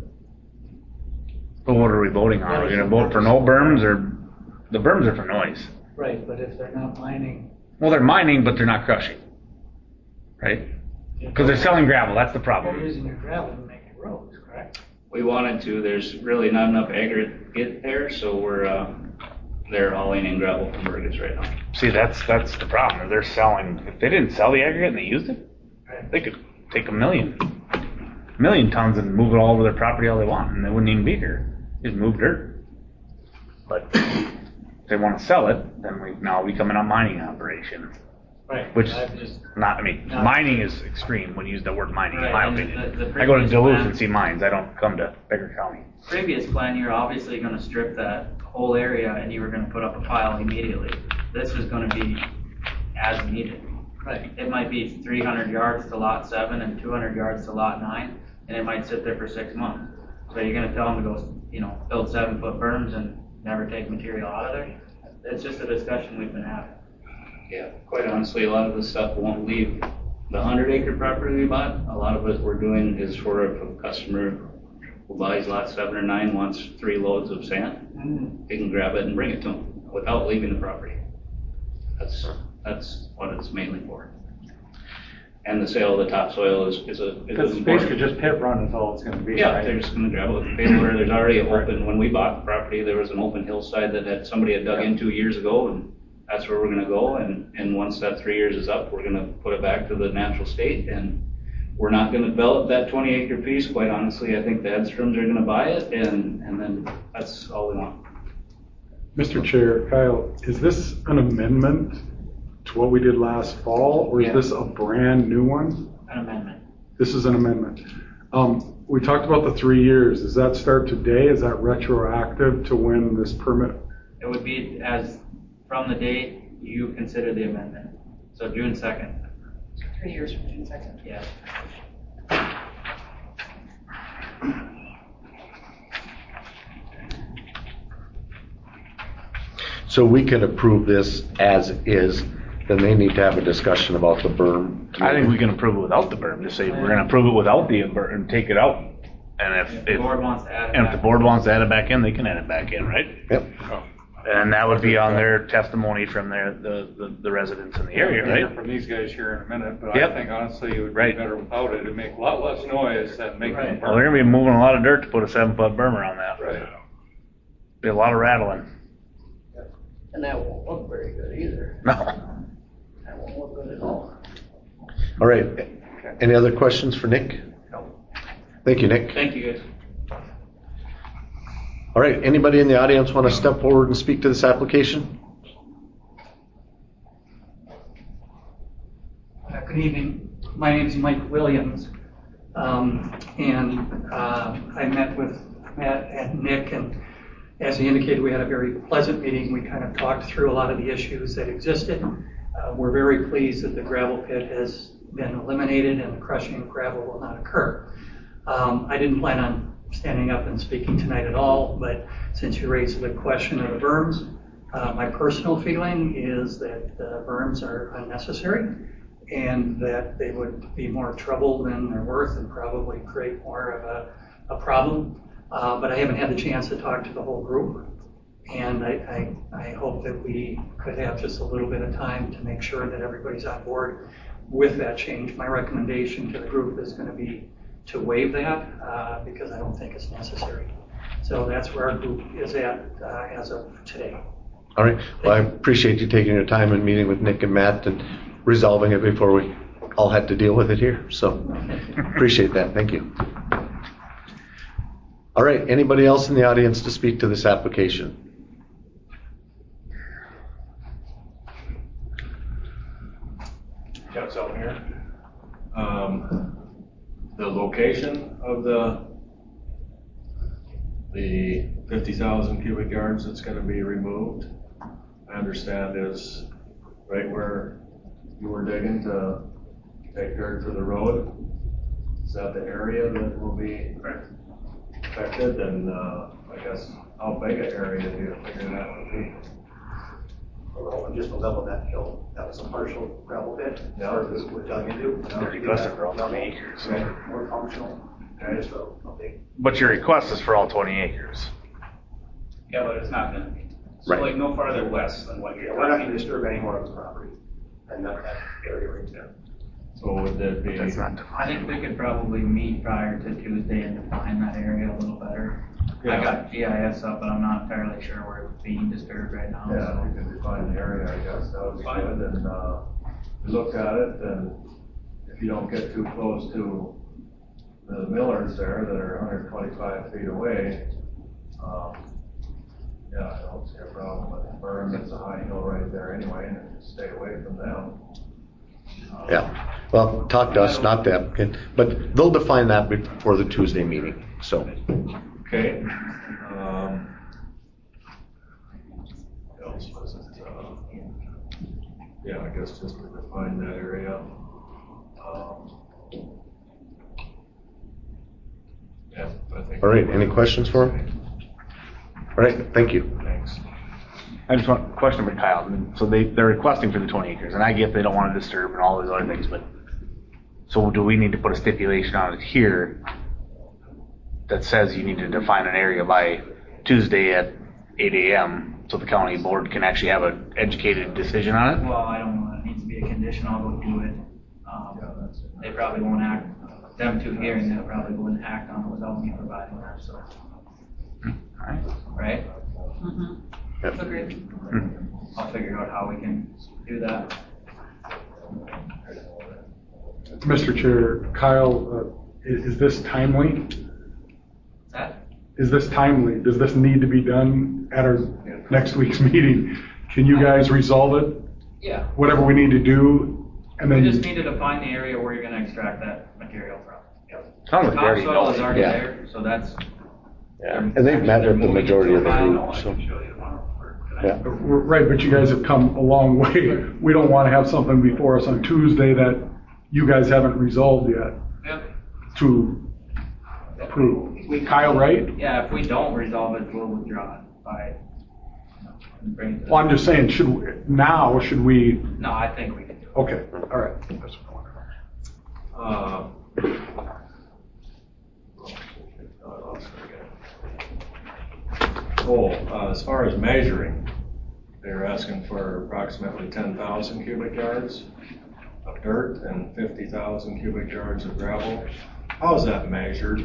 But what are we voting on? Are we gonna vote for no berms, or the berms are for noise? Right, but if they're not mining. Well, they're mining, but they're not crushing, right? Because they're selling gravel. That's the problem. They're using your gravel to make roads, correct? We wanted to. There's really not enough aggregate there, so they're hauling in gravel from Burgess right now. See, that's the problem. They're selling. If they didn't sell the aggregate and they used it, they could take a million tons and move it all over their property all they want, and they wouldn't even be here. Just move dirt. But if they want to sell it, then we now become a mining operation. Right. Which mining is extreme when you use the word mining, in my opinion. I go to Duluth and see mines. I don't come to Becker County. Previous plan, you're obviously going to strip that whole area and you were going to put up a pile immediately. This is going to be as needed. Right. It might be 300 yards to lot 7 and 200 yards to lot 9, and it might sit there for 6 months. So you're going to tell them to go, build 7-foot berms and never take material out of there? It's just a discussion we've been having. Yeah, quite honestly, a lot of the stuff won't leave the 100-acre property we bought. A lot of what we're doing is for a customer who buys lot 7 or 9, wants 3 loads of sand. They can grab it and bring it to them without leaving the property. That's what it's mainly for. And the sale of the topsoil is Because it's basically just pit run is all it's gonna be. Yeah, right? they're just gonna gravel it. There's already an open, when we bought the property, there was an open hillside that somebody had dug into years ago, and that's where we're gonna go. And once that 3 years is up, we're gonna put it back to the natural state, and we're not gonna develop that 20-acre piece. Quite honestly, I think the Hedstroms are gonna buy it, and then that's all we want. Mr. Chair, Kyle, is this an amendment to what we did last fall, or is this a brand new one? An amendment. This is an amendment. We talked about the 3 years. Does that start today? Is that retroactive to when this permit? It would be as from the date you consider the amendment. So June 2nd. 3 years from June 2nd. Yeah. So we can approve this as is, then they need to have a discussion about the berm. I think we can approve it without the berm. Just say we're gonna approve it without the berm and take it out. And if the board wants to add it and back if the board wants to add it back in, they can add it back in, right? Yep. And that would be on their testimony from the residents in the area, We'll hear right? from these guys here in a minute, but Yep. I think honestly it would be better without it. It'd make a lot less noise than making it Well, they're gonna be moving a lot of dirt to put a 7-foot berm around that. Right. Be a lot of rattling. And that won't look very good either. No. That won't look good at all. All right. Any other questions for Nick? No. Thank you, Nick. Thank you, guys. All right. Anybody in the audience want to step forward and speak to this application? Good evening. My name is Mike Williams. I met with Matt and Nick, and as he indicated, we had a very pleasant meeting. We kind of talked through a lot of the issues that existed. We're very pleased that the gravel pit has been eliminated and the crushing of gravel will not occur. I didn't plan on standing up and speaking tonight at all, but since you raised the question of the berms, my personal feeling is that the berms are unnecessary and that they would be more trouble than they're worth and probably create more of a problem. But I haven't had the chance to talk to the whole group, and I hope that we could have just a little bit of time to make sure that everybody's on board with that change. My recommendation to the group is going to be to waive that because I don't think it's necessary. So that's where our group is at as of today. All right. Well, I appreciate you taking your time and meeting with Nick and Matt and resolving it before we all had to deal with it here. So appreciate that. Thank you. All right. Anybody else in the audience to speak to this application? Jeff Selton here. The location of the 50,000 cubic yards that's going to be removed, I understand is right where you were digging to take dirt for the road. Is that the area that will be affected? And I guess how big an area do you figure that would be? Well, just a level that hill, that was a partial gravel pit. Yeah. Or this was dug into. Your request is for all 20 acres. More functional. Okay. So, okay. But your request is for all 20 acres. Yeah, but it's not gonna be. So Right. like no farther west than what you're. We're not gonna disturb any more of the property. And that area right there. So would that be? That's not I think we could probably meet prior to Tuesday and define that area a little better. Yeah. I got GIS up, but I'm not entirely sure where it's being disturbed right now. Yeah, So. we can define the area, I guess, that would be good, and, we looked at it, and if you don't get too close to the millers there that are 125 feet away, yeah, I don't see a problem with the berm. It's a high hill right there anyway, and just stay away from them. Yeah. Well, talk to us, not the applicant, but they'll define that before the Tuesday meeting. So. Okay. What else was it? Yeah, I guess just to define that area. Yeah, I think. All right. Any questions for him? All right. Thank you. Thanks. I just want a question for Kyle. So they're requesting for the 20 acres, and I get they don't want to disturb and all those other things, but so do we need to put a stipulation on it here that says you need to define an area by Tuesday at 8 a.m. so the county board can actually have an educated decision on it? Well, I don't know. It needs to be a condition. I'll go do it. They probably won't act, them two hearing that probably wouldn't act on it without me providing that, so. Right? Mm-hmm. Agreed. I'll figure out how we can do that. Mr. Chair, Kyle, is this timely? That? Is this timely? Does this need to be done at our next week's meeting? Can you guys resolve it? Yeah. Whatever we need to do, and then We just need to define the area where you're gonna extract that material from. Sounds like they already Topsoil know. is already Yeah. there, so that's. Yeah, and they've met with the majority of the group, so. Yeah. Right, but you guys have come a long way. We don't want to have something before us on Tuesday that you guys haven't resolved yet Yep. to approve. Kyle, right? Yeah, if we don't resolve it, we'll withdraw it by. Bring it to. Well, I'm just saying, should we? No, I think we can do it. Okay, all right. That's what I wanted. As far as measuring, they're asking for approximately 10,000 cubic yards of dirt and 50,000 cubic yards of gravel. How is that measured?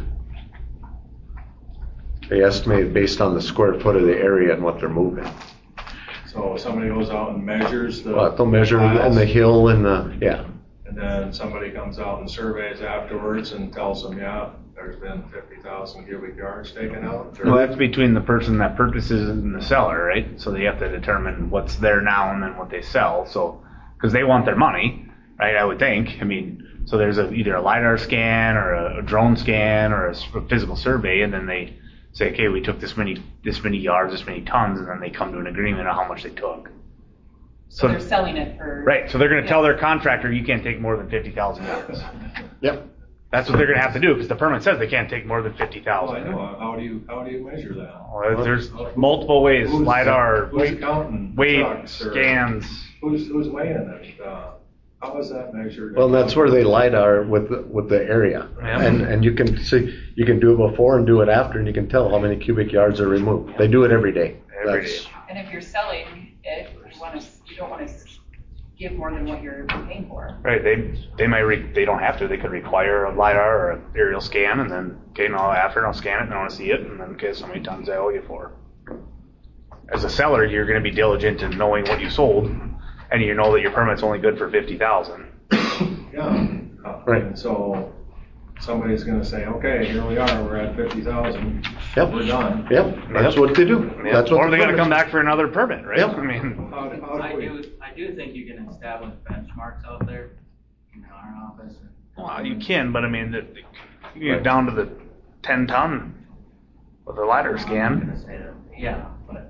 They estimate based on the square foot of the area and what they're moving. So somebody goes out and measures the Well, they'll measure in the hill and the, yeah. and then somebody comes out and surveys afterwards and tells them, yeah, there's been 50,000 cubic yards taken out. Well, that's between the person that purchases and the seller, right? So they have to determine what's there now and then what they sell. So, because they want their money, right? I would think. I mean, so there's either a LiDAR scan or a drone scan or a physical survey, and then they say, okay, we took this many yards, this many tons, and then they come to an agreement on how much they took. So they're selling it for. Right. So they're going to tell their contractor, you can't take more than 50,000 yards. Yep. That's what they're going to have to do because the permit says they can't take more than 50,000. Well, I know. How do you measure that? Well, there's multiple ways. LiDAR, who's counting weight, trucks or scans. Who's weighing it? How is that measured? Well, that's where they LiDAR with the area, and you can see, you can do it before and do it after, and you can tell how many cubic yards are removed. They do it every day. Every day. And if you're selling it, you don't want to give more than what you're paying for. Right. They don't have to. They could require a LiDAR or an aerial scan, and then okay, no, after I'll scan it and I want to see it, and then okay, so many tons I owe you for. As a seller, you're going to be diligent in knowing what you sold, and you know that your permit's only good for 50,000. Yeah. Right. And so somebody's going to say, okay, here we are, we're at 50,000. Yep. We're done. Yep. That's what they do. Yep. That's what. Or they got to come back for another permit, right? Yep. I mean, I do think you can establish benchmarks out there in our office. well, you can, but I mean, you get down to the 10-ton with a LiDAR scan. Yeah, but.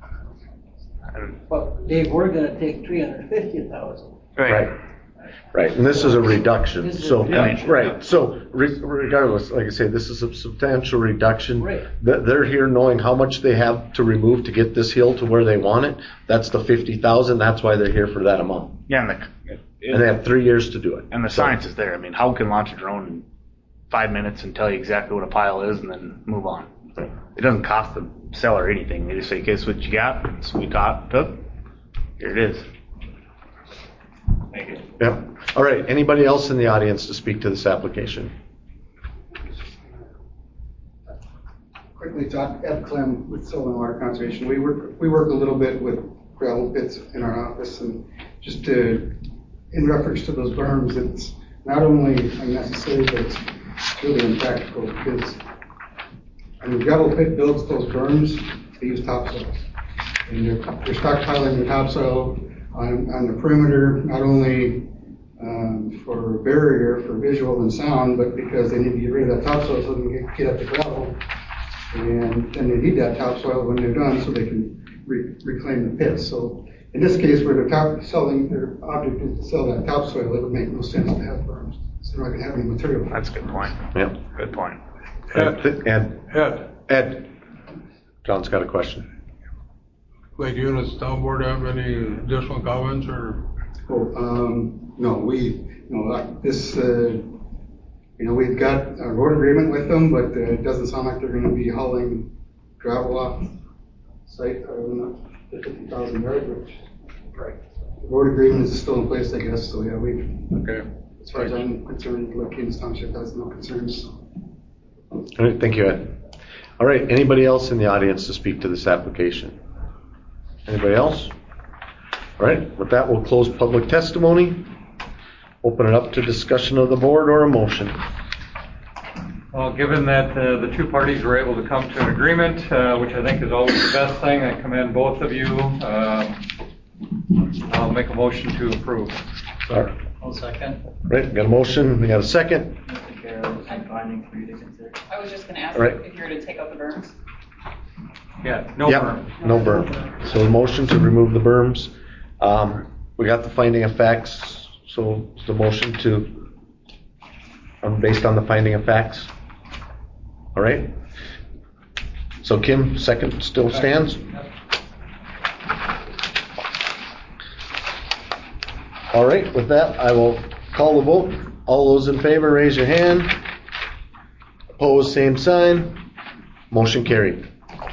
Well, Dave, we're gonna take 350,000. Right. Right, and this is a reduction. This is a So, reduction. right. So, regardless, like I say, this is a substantial reduction. Right. They're here knowing how much they have to remove to get this hill to where they want it. That's the 50,000. That's why they're here for that amount. Yeah, And they have 3 years to do it. And the science is there. I mean, how can launch a drone in 5 minutes and tell you exactly what a pile is and then move on? It doesn't cost the seller anything. They just say, okay, this is what you got. So we took. Here it is. Thank you. Yep. All right. Anybody else in the audience to speak to this application? Quickly, Ed Clem with Soil and Water Conservation. We work a little bit with gravel pits in our office, and just in reference to those berms, it's not only unnecessary, but it's really impractical because when the gravel pit builds those berms, they use topsoil. And they're stockpiling the topsoil on the perimeter, not only for barrier, for visual and sound, but because they need to get rid of that topsoil so they can get at the gravel. And then they need that topsoil when they're done so they can reclaim the pits. So in this case, where their object is to sell that topsoil, it would make no sense to have berms. So they're not going to have any material. That's a good point. Yep. Good point. Ed. John's got a question. Lake Eunice Town Board have any additional comments or? No, we've got a road agreement with them, but it doesn't sound like they're going to be hauling gravel off site other than the 50,000 yards, which the road agreement is still in place, I guess. So yeah, Okay. as far as I'm concerned, Lake Kings Township has no concerns. All right, thank you, Ed. All right, anybody else in the audience to speak to this application? Anybody else? All right, with that, we'll close public testimony. Open it up to discussion of the board or a motion. Well, given that the two parties were able to come to an agreement, which I think is always the best thing, I commend both of you. I'll make a motion to approve. Sorry. I'll second. Right, got a motion, we got a second. I was just gonna ask All right. if you were to take out the berms. Yeah, no Yep, berm. no berm. So the motion to remove the berms. We got the finding of facts, so it's the motion to, based on the finding of facts. All right. So Kim, second still stands? All right, with that, I will call the vote. All those in favor, raise your hand. Opposed, same sign. Motion carried.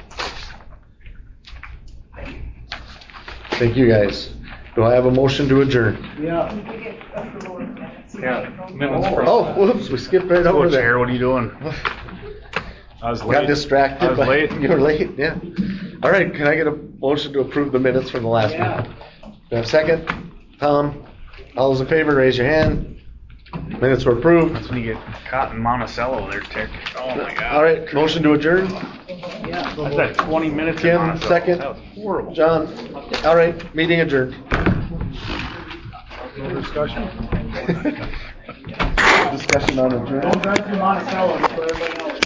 Thank you, guys. Do I have a motion to adjourn? Yeah. Yeah, minutes from. Oh, whoops, we skipped right over Chair, there. what are you doing? I was Got late. distracted. I was by- late. You were late, yeah. All right, can I get a motion to approve the minutes from the last Yeah. meeting? Do I have a second? Tom? All those in favor, raise your hand. Minutes were approved. That's when you get caught in Monticello there, Tick. Oh my God. All right, motion to adjourn. Yeah. I had 20 minutes in Kim, Monticello. second. That was horrible. John? All right, meeting adjourned. No discussion? Discussion on adjournment. Don't drive through Monticello for everybody else.